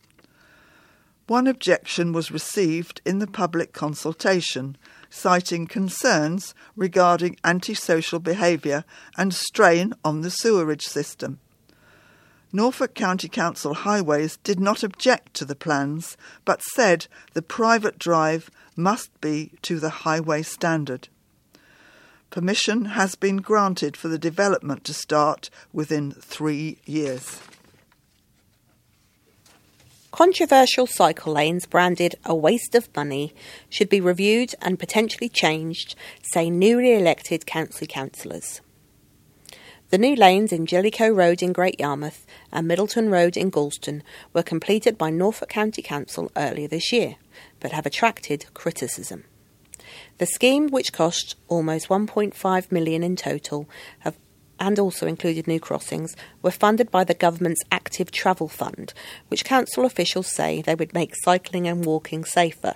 One objection was received in the public consultation, citing concerns regarding antisocial behaviour and strain on the sewerage system. Norfolk County Council Highways did not object to the plans, but said the private drive must be to the highway standard. Permission has been granted for the development to start within three years. Controversial cycle lanes branded a waste of money should be reviewed and potentially changed, say newly elected council councillors. The new lanes in Jellicoe Road in Great Yarmouth and Middleton Road in Galston were completed by Norfolk County Council earlier this year, but have attracted criticism. The scheme, which cost almost one point five million pounds in total, have and also included new crossings, were funded by the government's Active Travel Fund, which council officials say they would make cycling and walking safer.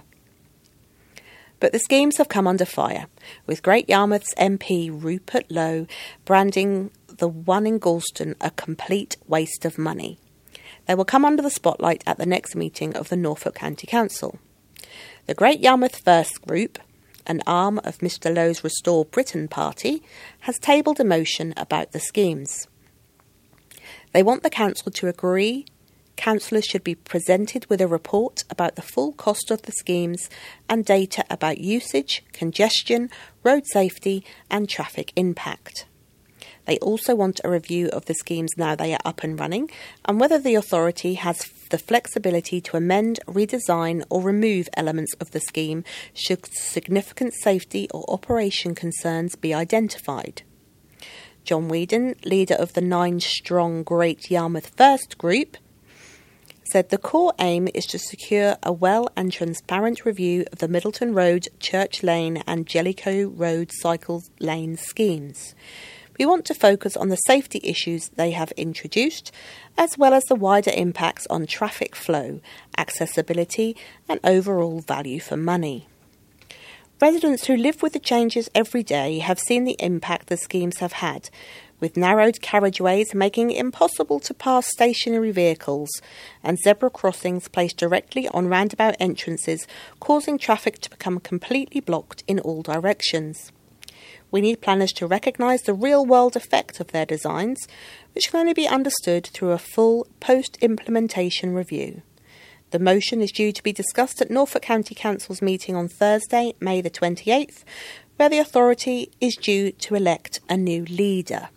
But the schemes have come under fire, with Great Yarmouth's M P Rupert Lowe branding the one in Galston a complete waste of money. They will come under the spotlight at the next meeting of the Norfolk County Council. The Great Yarmouth First Group, an arm of Mr Lowe's Restore Britain party, has tabled a motion about the schemes. They want the council to agree councillors should be presented with a report about the full cost of the schemes and data about usage, congestion, road safety and traffic impact. They also want a review of the schemes now they are up and running and whether the authority has the flexibility to amend, redesign or remove elements of the scheme should significant safety or operation concerns be identified. John Whedon, leader of the nine-strong Great Yarmouth First Group, said the core aim is to secure a well and transparent review of the Middleton Road, Church Lane and Jellicoe Road cycle lane schemes. We want to focus on the safety issues they have introduced, as well as the wider impacts on traffic flow, accessibility and overall value for money. Residents who live with the changes every day have seen the impact the schemes have had, with narrowed carriageways making it impossible to pass stationary vehicles and zebra crossings placed directly on roundabout entrances, causing traffic to become completely blocked in all directions. We need planners to recognise the real-world effect of their designs, which can only be understood through a full post-implementation review. The motion is due to be discussed at Norfolk County Council's meeting on Thursday, May the twenty-eighth, where the authority is due to elect a new leader.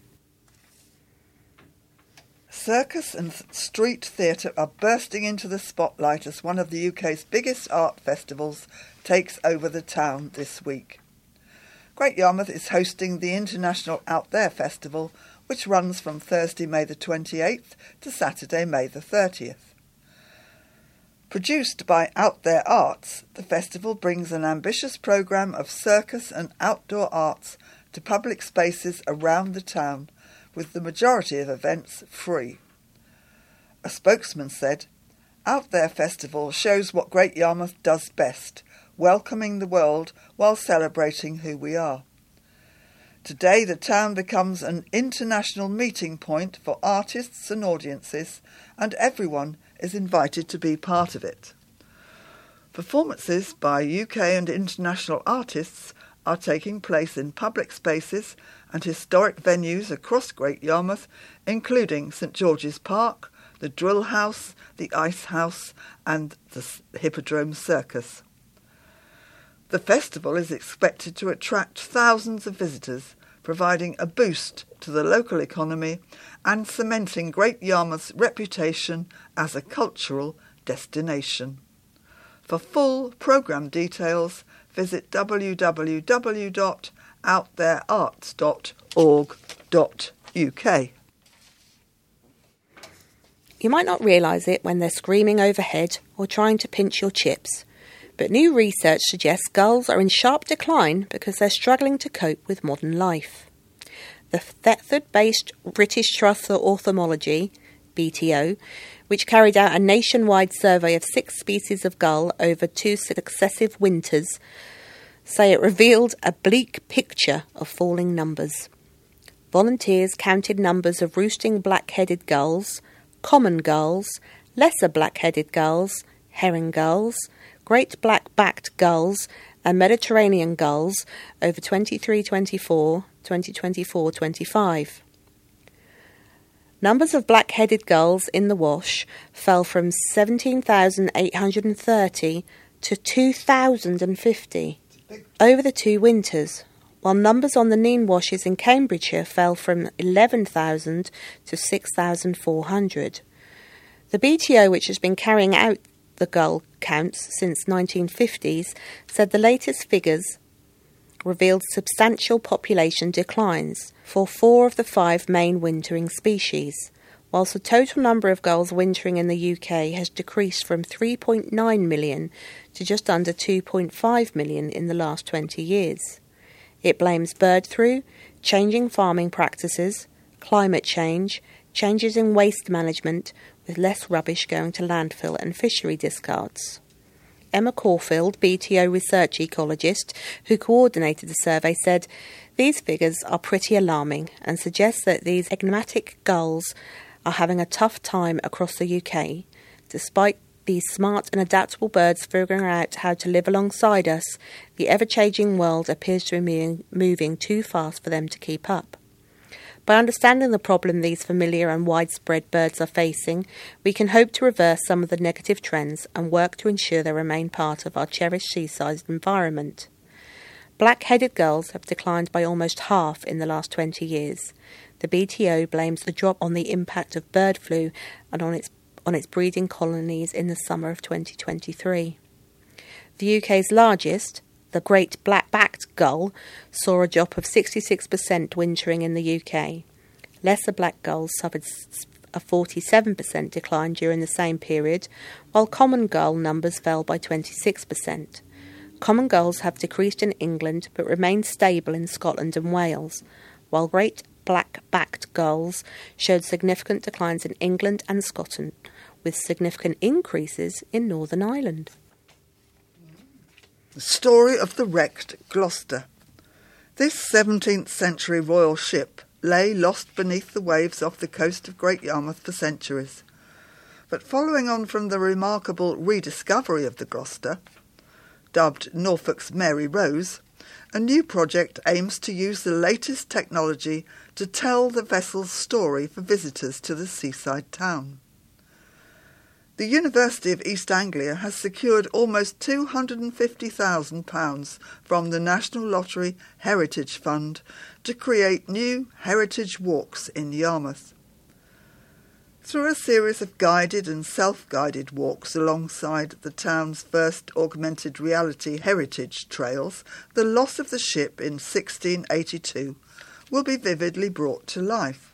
Circus and street theatre are bursting into the spotlight as one of the U K's biggest art festivals takes over the town this week. Great Yarmouth is hosting the International Out There Festival, which runs from Thursday, May the twenty-eighth to Saturday, May the thirtieth. Produced by Out There Arts, the festival brings an ambitious programme of circus and outdoor arts to public spaces around the town, with the majority of events free. A spokesman said, "Out There Festival shows what Great Yarmouth does best, welcoming the world while celebrating who we are. Today the town becomes an international meeting point for artists and audiences, and everyone is invited to be part of it." Performances by U K and international artists are taking place in public spaces and historic venues across Great Yarmouth, including St George's Park, the Drill House, the Ice House and the Hippodrome Circus. The festival is expected to attract thousands of visitors, providing a boost to the local economy and cementing Great Yarmouth's reputation as a cultural destination. For full programme details, visit w w w dot out there arts dot org dot u k. You might not realise it when they're screaming overhead or trying to pinch your chips, but new research suggests gulls are in sharp decline because they're struggling to cope with modern life. The Thetford-based British Trust for Ornithology, B T O, which carried out a nationwide survey of six species of gull over two successive winters, say it revealed a bleak picture of falling numbers. Volunteers counted numbers of roosting black-headed gulls, common gulls, lesser black-headed gulls, herring gulls, great black-backed gulls and Mediterranean gulls over twenty-three twenty-four, twenty twenty-four twenty-five. Numbers of black-headed gulls in the Wash fell from seventeen thousand eight hundred thirty to two thousand fifty over the two winters, while numbers on the Nene Washes in Cambridgeshire fell from eleven thousand to six thousand four hundred. The B T O, which has been carrying out the gull counts since nineteen fifties, said the latest figures revealed substantial population declines for four of the five main wintering species, whilst the total number of gulls wintering in the U K has decreased from three point nine million to just under two point five million in the last twenty years. It blames bird flu, changing farming practices, climate change, changes in waste management, with less rubbish going to landfill and fishery discards. Emma Caulfield, B T O research ecologist, who coordinated the survey, said, "These figures are pretty alarming and suggest that these enigmatic gulls are having a tough time across the U K. Despite these smart and adaptable birds figuring out how to live alongside us, the ever-changing world appears to be moving too fast for them to keep up. By understanding the problem these familiar and widespread birds are facing, we can hope to reverse some of the negative trends and work to ensure they remain part of our cherished seaside environment." Black-headed gulls have declined by almost half in the last twenty years. The B T O blames the drop on the impact of bird flu and on its on its breeding colonies in the summer of twenty twenty-three. The U K's largest, the great black-backed gull, saw a drop of sixty-six percent wintering in the U K. Lesser black gulls suffered a forty-seven percent decline during the same period, while common gull numbers fell by twenty-six percent. Common gulls have decreased in England but remained stable in Scotland and Wales, while great black-backed gulls showed significant declines in England and Scotland, with significant increases in Northern Ireland. The story of the wrecked Gloucester. This seventeenth century royal ship lay lost beneath the waves off the coast of Great Yarmouth for centuries. But following on from the remarkable rediscovery of the Gloucester, dubbed Norfolk's Mary Rose, a new project aims to use the latest technology to tell the vessel's story for visitors to the seaside town. The University of East Anglia has secured almost two hundred fifty thousand pounds from the National Lottery Heritage Fund to create new heritage walks in Yarmouth. Through a series of guided and self-guided walks alongside the town's first augmented reality heritage trails, the loss of the ship in sixteen eighty-two will be vividly brought to life.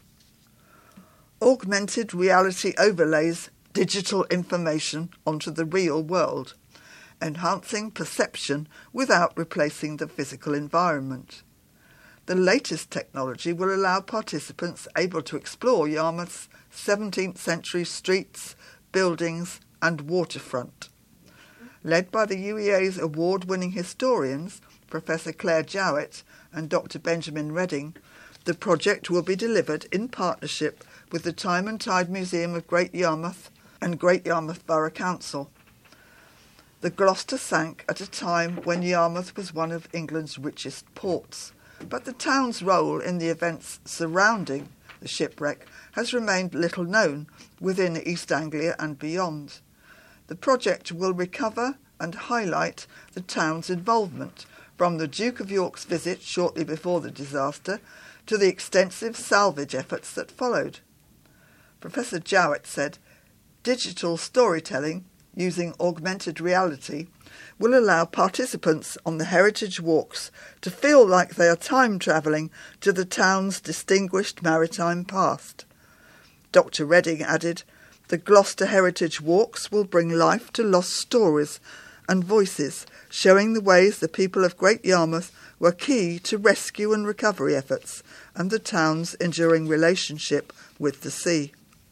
Augmented reality overlays digital information onto the real world, enhancing perception without replacing the physical environment. The latest technology will allow participants able to explore Yarmouth's seventeenth century streets, buildings and waterfront. Led by the U E A's award-winning historians, Professor Claire Jowett and Doctor Benjamin Redding, the project will be delivered in partnership with the Time and Tide Museum of Great Yarmouth and Great Yarmouth Borough Council. The Gloucester sank at a time when Yarmouth was one of England's richest ports, but the town's role in the events surrounding the shipwreck has remained little known within East Anglia and beyond. The project will recover and highlight the town's involvement, from the Duke of York's visit shortly before the disaster to the extensive salvage efforts that followed. Professor Jowett said, "Digital storytelling using augmented reality will allow participants on the heritage walks to feel like they are time travelling to the town's distinguished maritime past." Doctor Redding added, "The Gloucester Heritage Walks will bring life to lost stories and voices, showing the ways the people of Great Yarmouth were key to rescue and recovery efforts and the town's enduring relationship with the sea."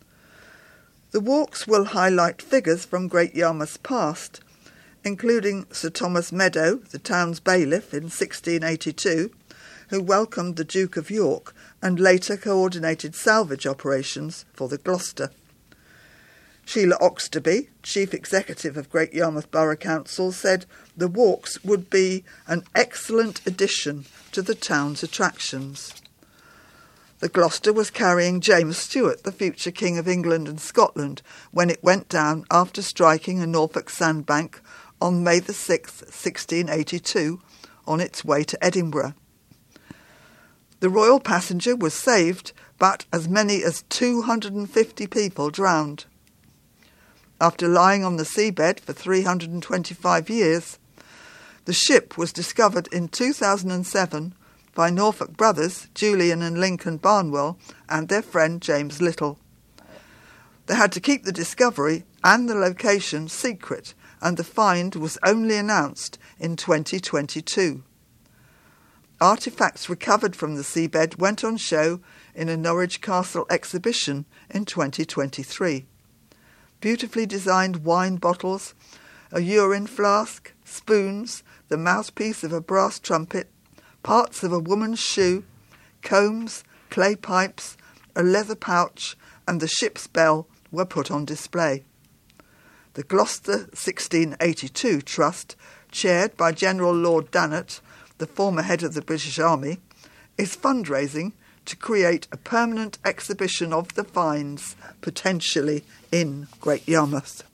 The walks will highlight figures from Great Yarmouth's past, including Sir Thomas Meadow, the town's bailiff in sixteen eighty-two, who welcomed the Duke of York and later coordinated salvage operations for the Gloucester. Sheila Oxtoby, Chief Executive of Great Yarmouth Borough Council, said the walks would be an excellent addition to the town's attractions. The Gloucester was carrying James Stewart, the future King of England and Scotland, when it went down after striking a Norfolk sandbank on May the sixth, sixteen eighty-two, on its way to Edinburgh. The royal passenger was saved, but as many as two hundred fifty people drowned. After lying on the seabed for three hundred twenty-five years, the ship was discovered in two thousand seven by Norfolk brothers Julian and Lincoln Barnwell and their friend James Little. They had to keep the discovery and the location secret, and the find was only announced in twenty twenty-two. Artefacts recovered from the seabed went on show in a Norwich Castle exhibition in twenty twenty-three. Beautifully designed wine bottles, a urine flask, spoons, the mouthpiece of a brass trumpet, parts of a woman's shoe, combs, clay pipes, a leather pouch, and the ship's bell were put on display. The Gloucester sixteen eighty-two Trust, chaired by General Lord Dannatt, the former head of the British Army, is fundraising to create a permanent exhibition of the finds, potentially in Great Yarmouth.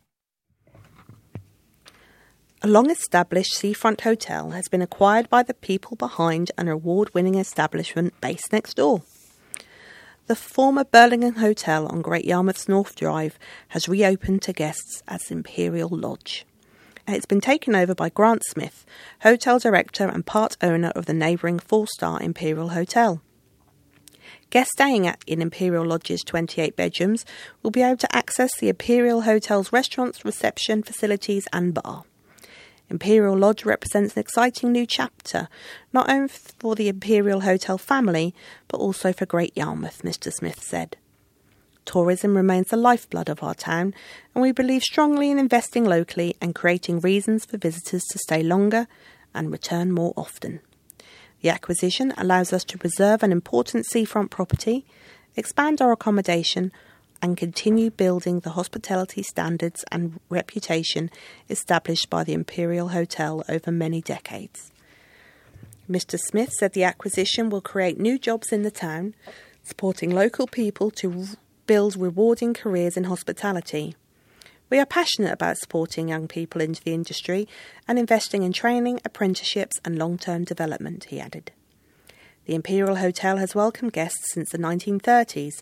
A long-established seafront hotel has been acquired by the people behind an award-winning establishment based next door. The former Burlington Hotel on Great Yarmouth's North Drive has reopened to guests as Imperial Lodge. And it's been taken over by Grant Smith, hotel director and part owner of the neighbouring four-star Imperial Hotel. Guests staying at in Imperial Lodge's twenty-eight bedrooms will be able to access the Imperial Hotel's restaurants, reception, facilities and bar. Imperial Lodge represents an exciting new chapter, not only for the Imperial Hotel family, but also for Great Yarmouth, Mister Smith said. Tourism remains the lifeblood of our town, and we believe strongly in investing locally and creating reasons for visitors to stay longer and return more often. The acquisition allows us to preserve an important seafront property, expand our accommodation, and continue building the hospitality standards and reputation established by the Imperial Hotel over many decades. Mister Smith said the acquisition will create new jobs in the town, supporting local people to build rewarding careers in hospitality. We are passionate about supporting young people into the industry and investing in training, apprenticeships and long-term development, he added. The Imperial Hotel has welcomed guests since the nineteen thirties,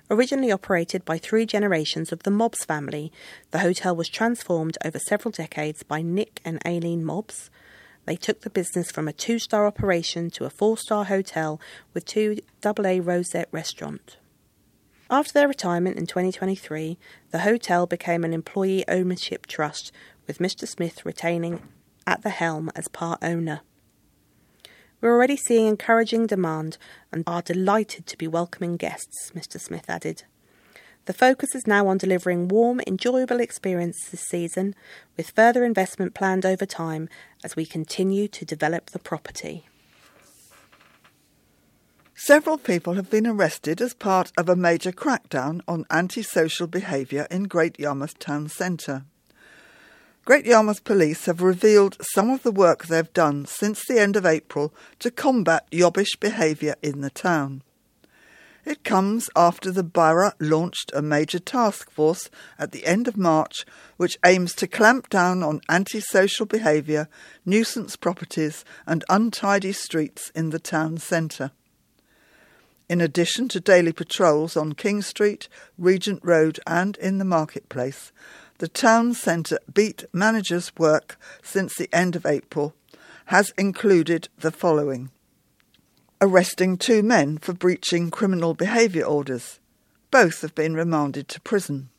Originally operated by three generations of the Mobbs family, the hotel was transformed over several decades by Nick and Aileen Mobbs. They took the business from a two-star operation to a four-star hotel with two double A Rosette restaurants. After their retirement in twenty twenty-three, the hotel became an employee ownership trust, with Mister Smith retaining at the helm as part owner. We're already seeing encouraging demand and are delighted to be welcoming guests, Mister Smith added. The focus is now on delivering warm, enjoyable experiences this season, with further investment planned over time as we continue to develop the property. Several people have been arrested as part of a major crackdown on antisocial behaviour in Great Yarmouth Town Centre. Great Yarmouth Police have revealed some of the work they've done since the end of April to combat yobbish behaviour in the town. It comes after the borough launched a major task force at the end of March which aims to clamp down on antisocial behaviour, nuisance properties and untidy streets in the town centre. In addition to daily patrols on King Street, Regent Road and in the marketplace, the town centre beat manager's work since the end of April has included the following. Arresting two men for breaching criminal behaviour orders. Both have been remanded to prison.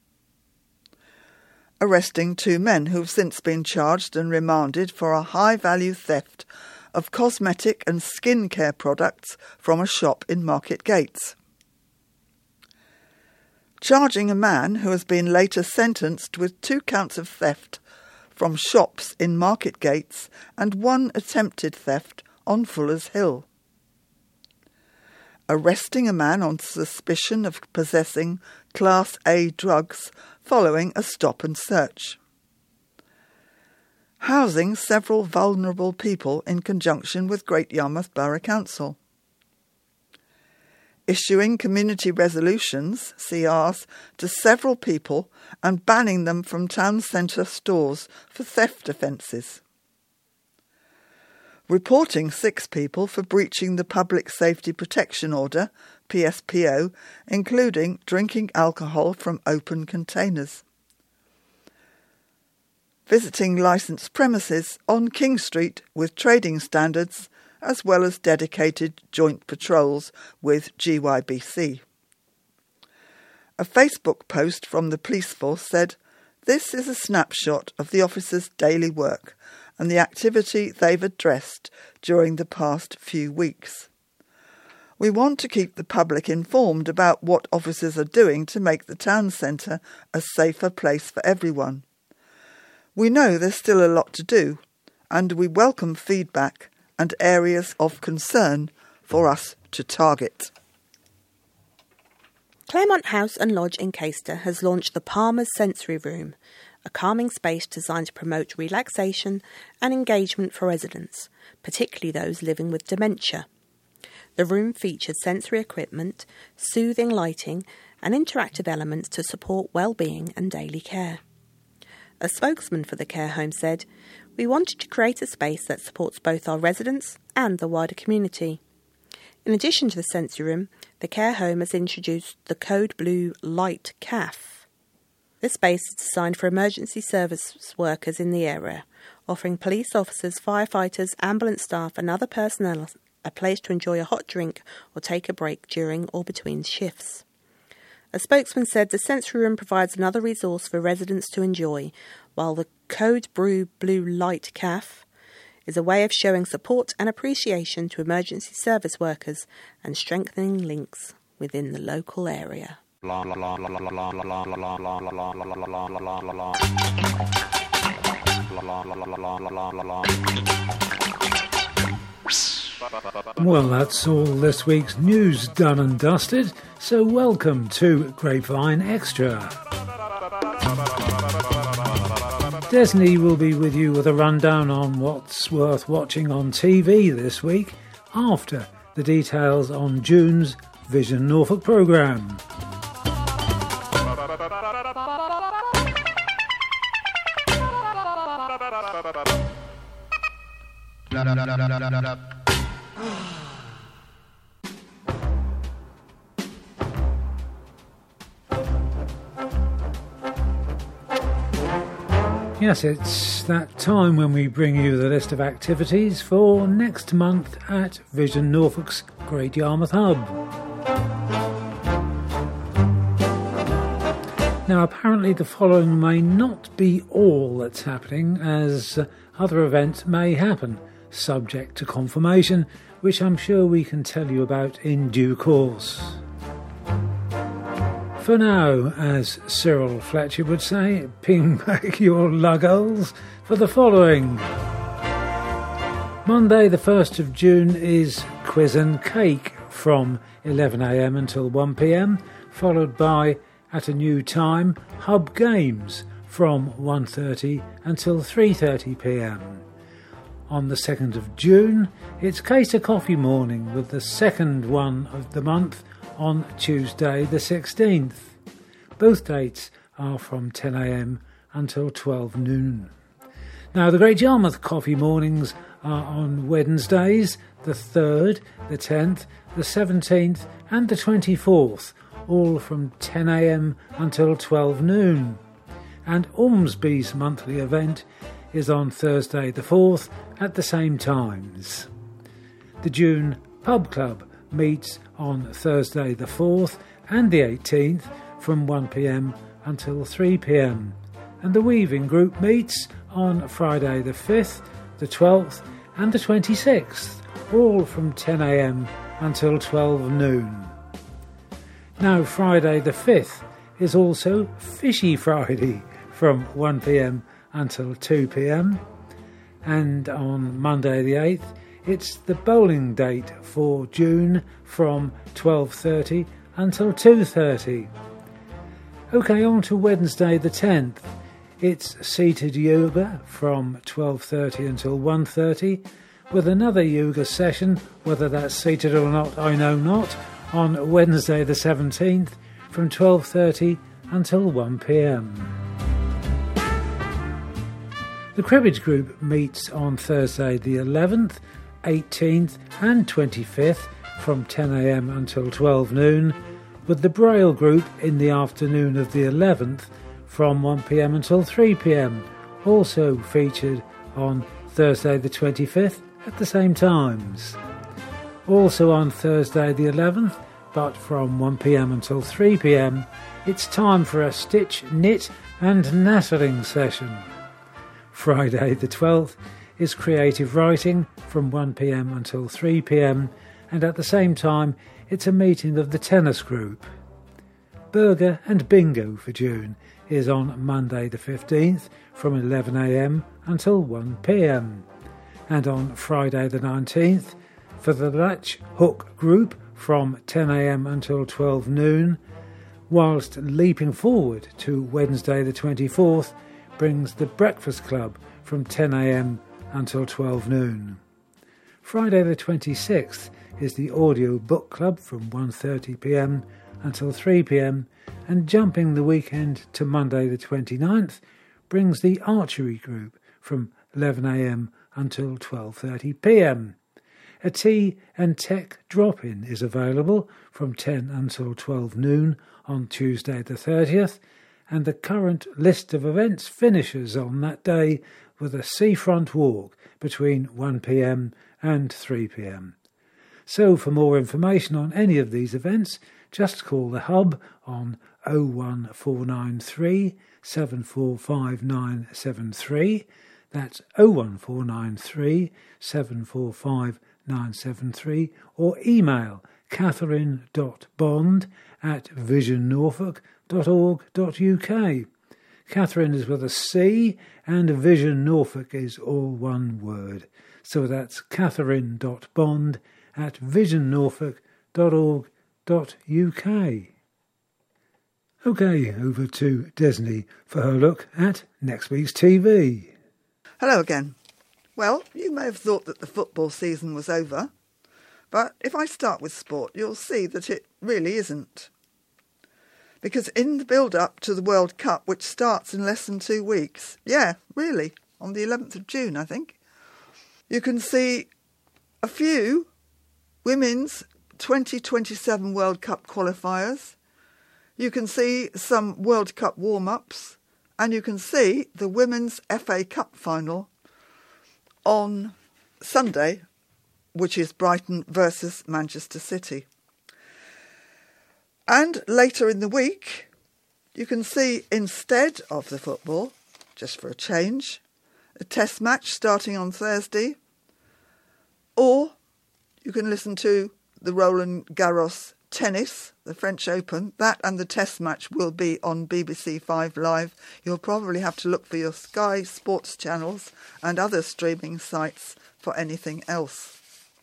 Arresting two men who have since been charged and remanded for a high-value theft of cosmetic and skin care products from a shop in Market Gates. Charging a man who has been later sentenced with two counts of theft from shops in Market Gates and one attempted theft on Fuller's Hill. Arresting a man on suspicion of possessing Class A drugs following a stop and search. Housing several vulnerable people in conjunction with Great Yarmouth Borough Council. Issuing community resolutions, C Rs, to several people and banning them from town centre stores for theft offences. Reporting six people for breaching the Public Safety Protection Order, P S P O, including drinking alcohol from open containers. Visiting licensed premises on King Street with trading standards, as well as dedicated joint patrols with G Y B C. A Facebook post from the police force said, "This is a snapshot of the officers' daily work and the activity they've addressed during the past few weeks. We want to keep the public informed about what officers are doing to make the town centre a safer place for everyone. We know there's still a lot to do, and we welcome feedback and areas of concern for us to target." Claremont House and Lodge in Caister has launched the Palmer's Sensory Room, a calming space designed to promote relaxation and engagement for residents, particularly those living with dementia. The room features sensory equipment, soothing lighting and interactive elements to support well-being and daily care. A spokesman for the care home said, "We wanted to create a space that supports both our residents and the wider community." In addition to the sensory room, the care home has introduced the Code Blue Light Cafe. This space is designed for emergency service workers in the area, offering police officers, firefighters, ambulance staff and other personnel a place to enjoy a hot drink or take a break during or between shifts. A spokesman said the sensory room provides another resource for residents to enjoy, while the Code Blue Blue Light Cafe is a way of showing support and appreciation to emergency service workers and strengthening links within the local area. Well, that's all this week's news done and dusted, so welcome to Grapevine Extra. Desney will be with you with a rundown on what's worth watching on T V this week, after the details on June's Vision Norfolk programme. Yes, it's that time when we bring you the list of activities for next month at Vision Norfolk's Great Yarmouth Hub. Now, apparently the following may not be all that's happening, as other events may happen, subject to confirmation, which I'm sure we can tell you about in due course. For now, as Cyril Fletcher would say, ping back your luggles for the following. Monday the first of June is Quiz and Cake from eleven a m until one p m, followed by, at a new time, Hub Games from one thirty until three thirty p m. On the second of June, it's Cater Coffee Morning with the second one of the month on Tuesday the sixteenth. Both dates are from ten a m until twelve noon. Now, the Great Yarmouth Coffee Mornings are on Wednesdays the third, the tenth, the seventeenth and the twenty-fourth, all from ten a m until twelve noon. And Ormsby's monthly event is on Thursday the fourth at the same times. The June Pub Club meets on Thursday the fourth and the eighteenth from one p m until three p m, and the Weaving Group meets on Friday the fifth, the twelfth and the twenty-sixth, all from ten a m until twelve noon. Now, Friday the fifth is also Fishy Friday from one p m until two p m, and on Monday the eighth it's the bowling date for June from twelve thirty until two thirty. OK, on to Wednesday the tenth. It's seated yoga from twelve thirty until one thirty, with another yoga session, whether that's seated or not I know not, on Wednesday the seventeenth from twelve thirty until one p m. The Cribbage Group meets on Thursday the eleventh, eighteenth and twenty-fifth from ten a m until twelve noon, with the Braille Group in the afternoon of the eleventh from one p m until three p m, also featured on Thursday the twenty-fifth at the same times. Also on Thursday the eleventh, but from one p m until three p m, it's time for a stitch, knit and nattering session. Friday the twelfth is creative writing from one p m until three p m, and at the same time it's a meeting of the tennis group. Burger and Bingo for June is on Monday the fifteenth from eleven a m until one p m, and on Friday the nineteenth for the Latch Hook group from ten a m until twelve noon, whilst leaping forward to Wednesday the twenty-fourth brings the Breakfast Club from ten a m until twelve noon. Friday the twenty-sixth is the Audio Book Club from one thirty p m until three p m, and jumping the weekend to Monday the twenty-ninth brings the Archery Group from eleven a m until twelve thirty p m. A tea and tech drop-in is available from ten until twelve noon on Tuesday the thirtieth, and the current list of events finishes on that day with a seafront walk between one p m and three p m. So for more information on any of these events, just call the Hub on oh one four nine three, seven four five nine seven three. That's oh one four nine three, seven four five nine seven three, or email catherine dot bond at vision norfolk dot org dot u k. Catherine is with a C, and Vision Norfolk is all one word. So that's catherine dot bond at vision norfolk dot org dot u k. OK, over to Desney for her look at next week's T V. Hello again. Well, you may have thought that the football season was over, but if I start with sport, you'll see that it really isn't. Because in the build-up to the World Cup, which starts in less than two weeks, yeah, really, on the eleventh of June, I think, you can see a few women's twenty twenty-seven World Cup qualifiers. You can see some World Cup warm-ups And you can see the Women's F A Cup final on Sunday, which is Brighton versus Manchester City. And later in the week, you can see instead of the football, just for a change, a test match starting on Thursday, or you can listen to the Roland Garros tennis, the French Open. That and the test match will be on B B C Five Live. You'll probably have to look for your Sky Sports channels and other streaming sites for anything else.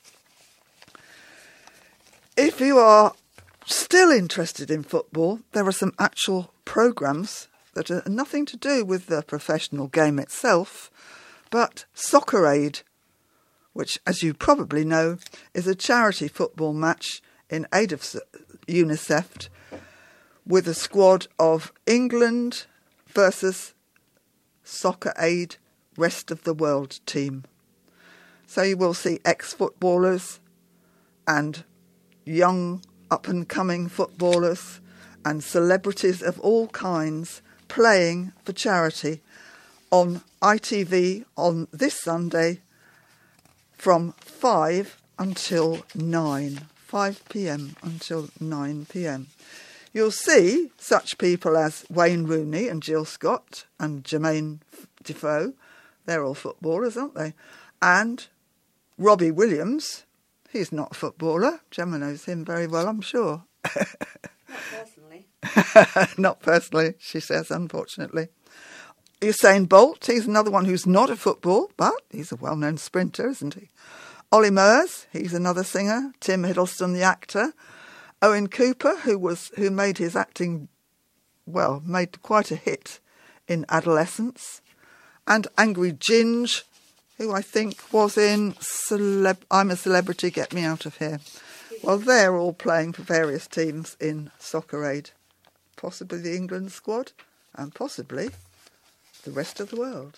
If you are still interested in football, there are some actual programmes that are nothing to do with the professional game itself, but Soccer Aid, which, as you probably know, is a charity football match in aid of UNICEF with a squad of England versus Soccer Aid Rest of the World team. So you will see ex-footballers and young up-and-coming footballers and celebrities of all kinds playing for charity on I T V on this Sunday from five until nine. five p.m. until nine p.m. You'll see such people as Wayne Rooney and Jill Scott and Jermaine Defoe. They're all footballers, aren't they? And Robbie Williams. He's not a footballer. Gemma knows him very well, I'm sure. Not personally. Not personally, she says, unfortunately. Usain Bolt, he's another one who's not a football, but he's a well-known sprinter, isn't he? Ollie Murs, he's another singer. Tim Hiddleston, the actor. Owen Cooper, who was who made his acting, well, made quite a hit in adolescence. And Angry Ginge, who I think was in Celeb- I'm a Celebrity, Get Me Out of Here. Well, they're all playing for various teams in Soccer Aid. Possibly the England squad and possibly the rest of the world.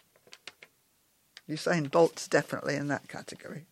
Usain Bolt's definitely in that category.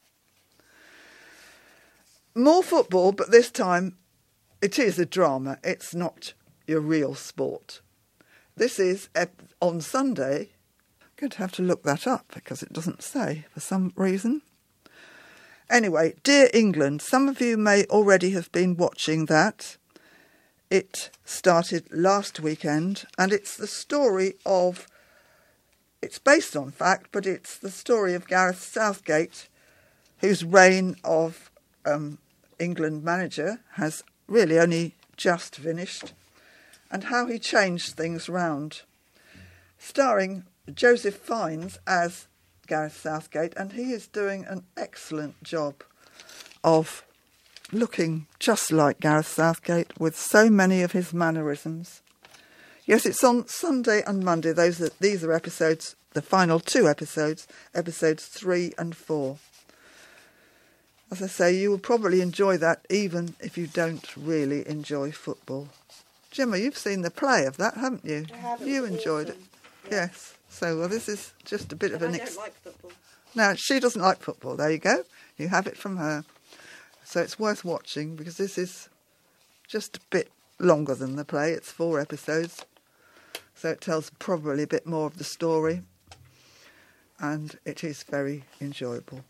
More football, but this time it is a drama. It's not your real sport. This is on Sunday. I'm going to have to look that up because it doesn't say for some reason. Anyway, Dear England, some of you may already have been watching that. It started last weekend and it's the story of, it's based on fact, but it's the story of Gareth Southgate, whose reign of um, England manager has really only just finished, and how he changed things round. Starring Joseph Fiennes as Gareth Southgate, and he is doing an excellent job of looking just like Gareth Southgate with so many of his mannerisms. Yes, it's on Sunday and Monday. Those are, these are episodes, the final two episodes, episodes three and four. As I say, you will probably enjoy that even if you don't really enjoy football. Gemma, you've seen the play of that, haven't you? I have. You enjoyed awesome. it. Yeah. Yes. So, well, this is just a bit and of an... I Ex- don't like football. No, she doesn't like football. There you go. You have it from her. So it's worth watching because this is just a bit longer than the play. It's four episodes. So it tells probably a bit more of the story. And it is very enjoyable.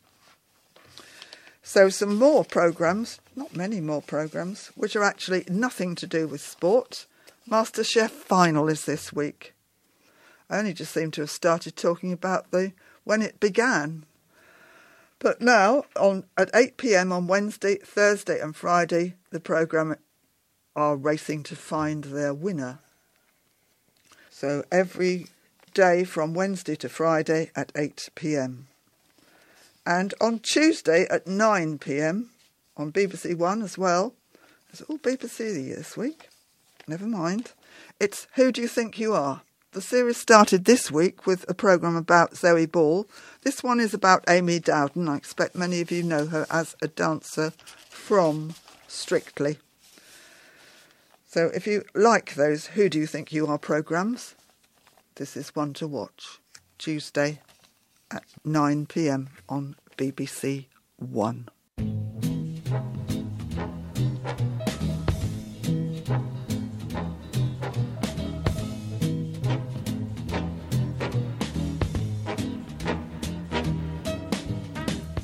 So some more programmes, not many more programmes, which are actually nothing to do with sport. MasterChef Final is this week. I only just seem to have started talking about the when it began. But now, on at eight p.m. on Wednesday, Thursday and Friday, the programme are racing to find their winner. So every day from Wednesday to Friday at eight p.m. And on Tuesday at nine p.m. on B B C One as well. It's all B B C this week. Never mind. It's Who Do You Think You Are? The series started this week with a programme about Zoe Ball. This one is about Amy Dowden. I expect many of you know her as a dancer from Strictly. So if you like those Who Do You Think You Are programmes, this is one to watch. Tuesday at nine p.m. on B B C One.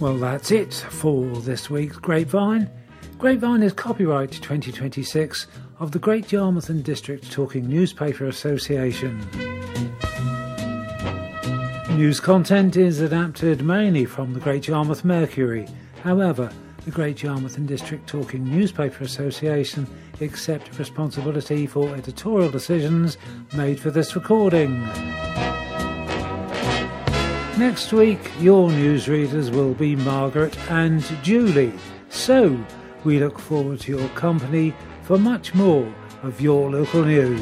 Well, that's it for this week's Grapevine. Grapevine is copyright twenty twenty-six of the Great Yarmouth and District Talking Newspaper Association. News content is adapted mainly from the Great Yarmouth Mercury. However, the Great Yarmouth and District Talking Newspaper Association accept responsibility for editorial decisions made for this recording. Next week, your newsreaders will be Margaret and Julie. So, we look forward to your company for much more of your local news.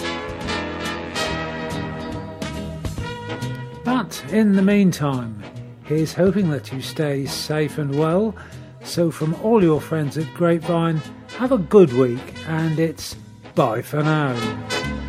But in the meantime, here's hoping that you stay safe and well. So from all your friends at Grapevine, have a good week, and it's bye for now.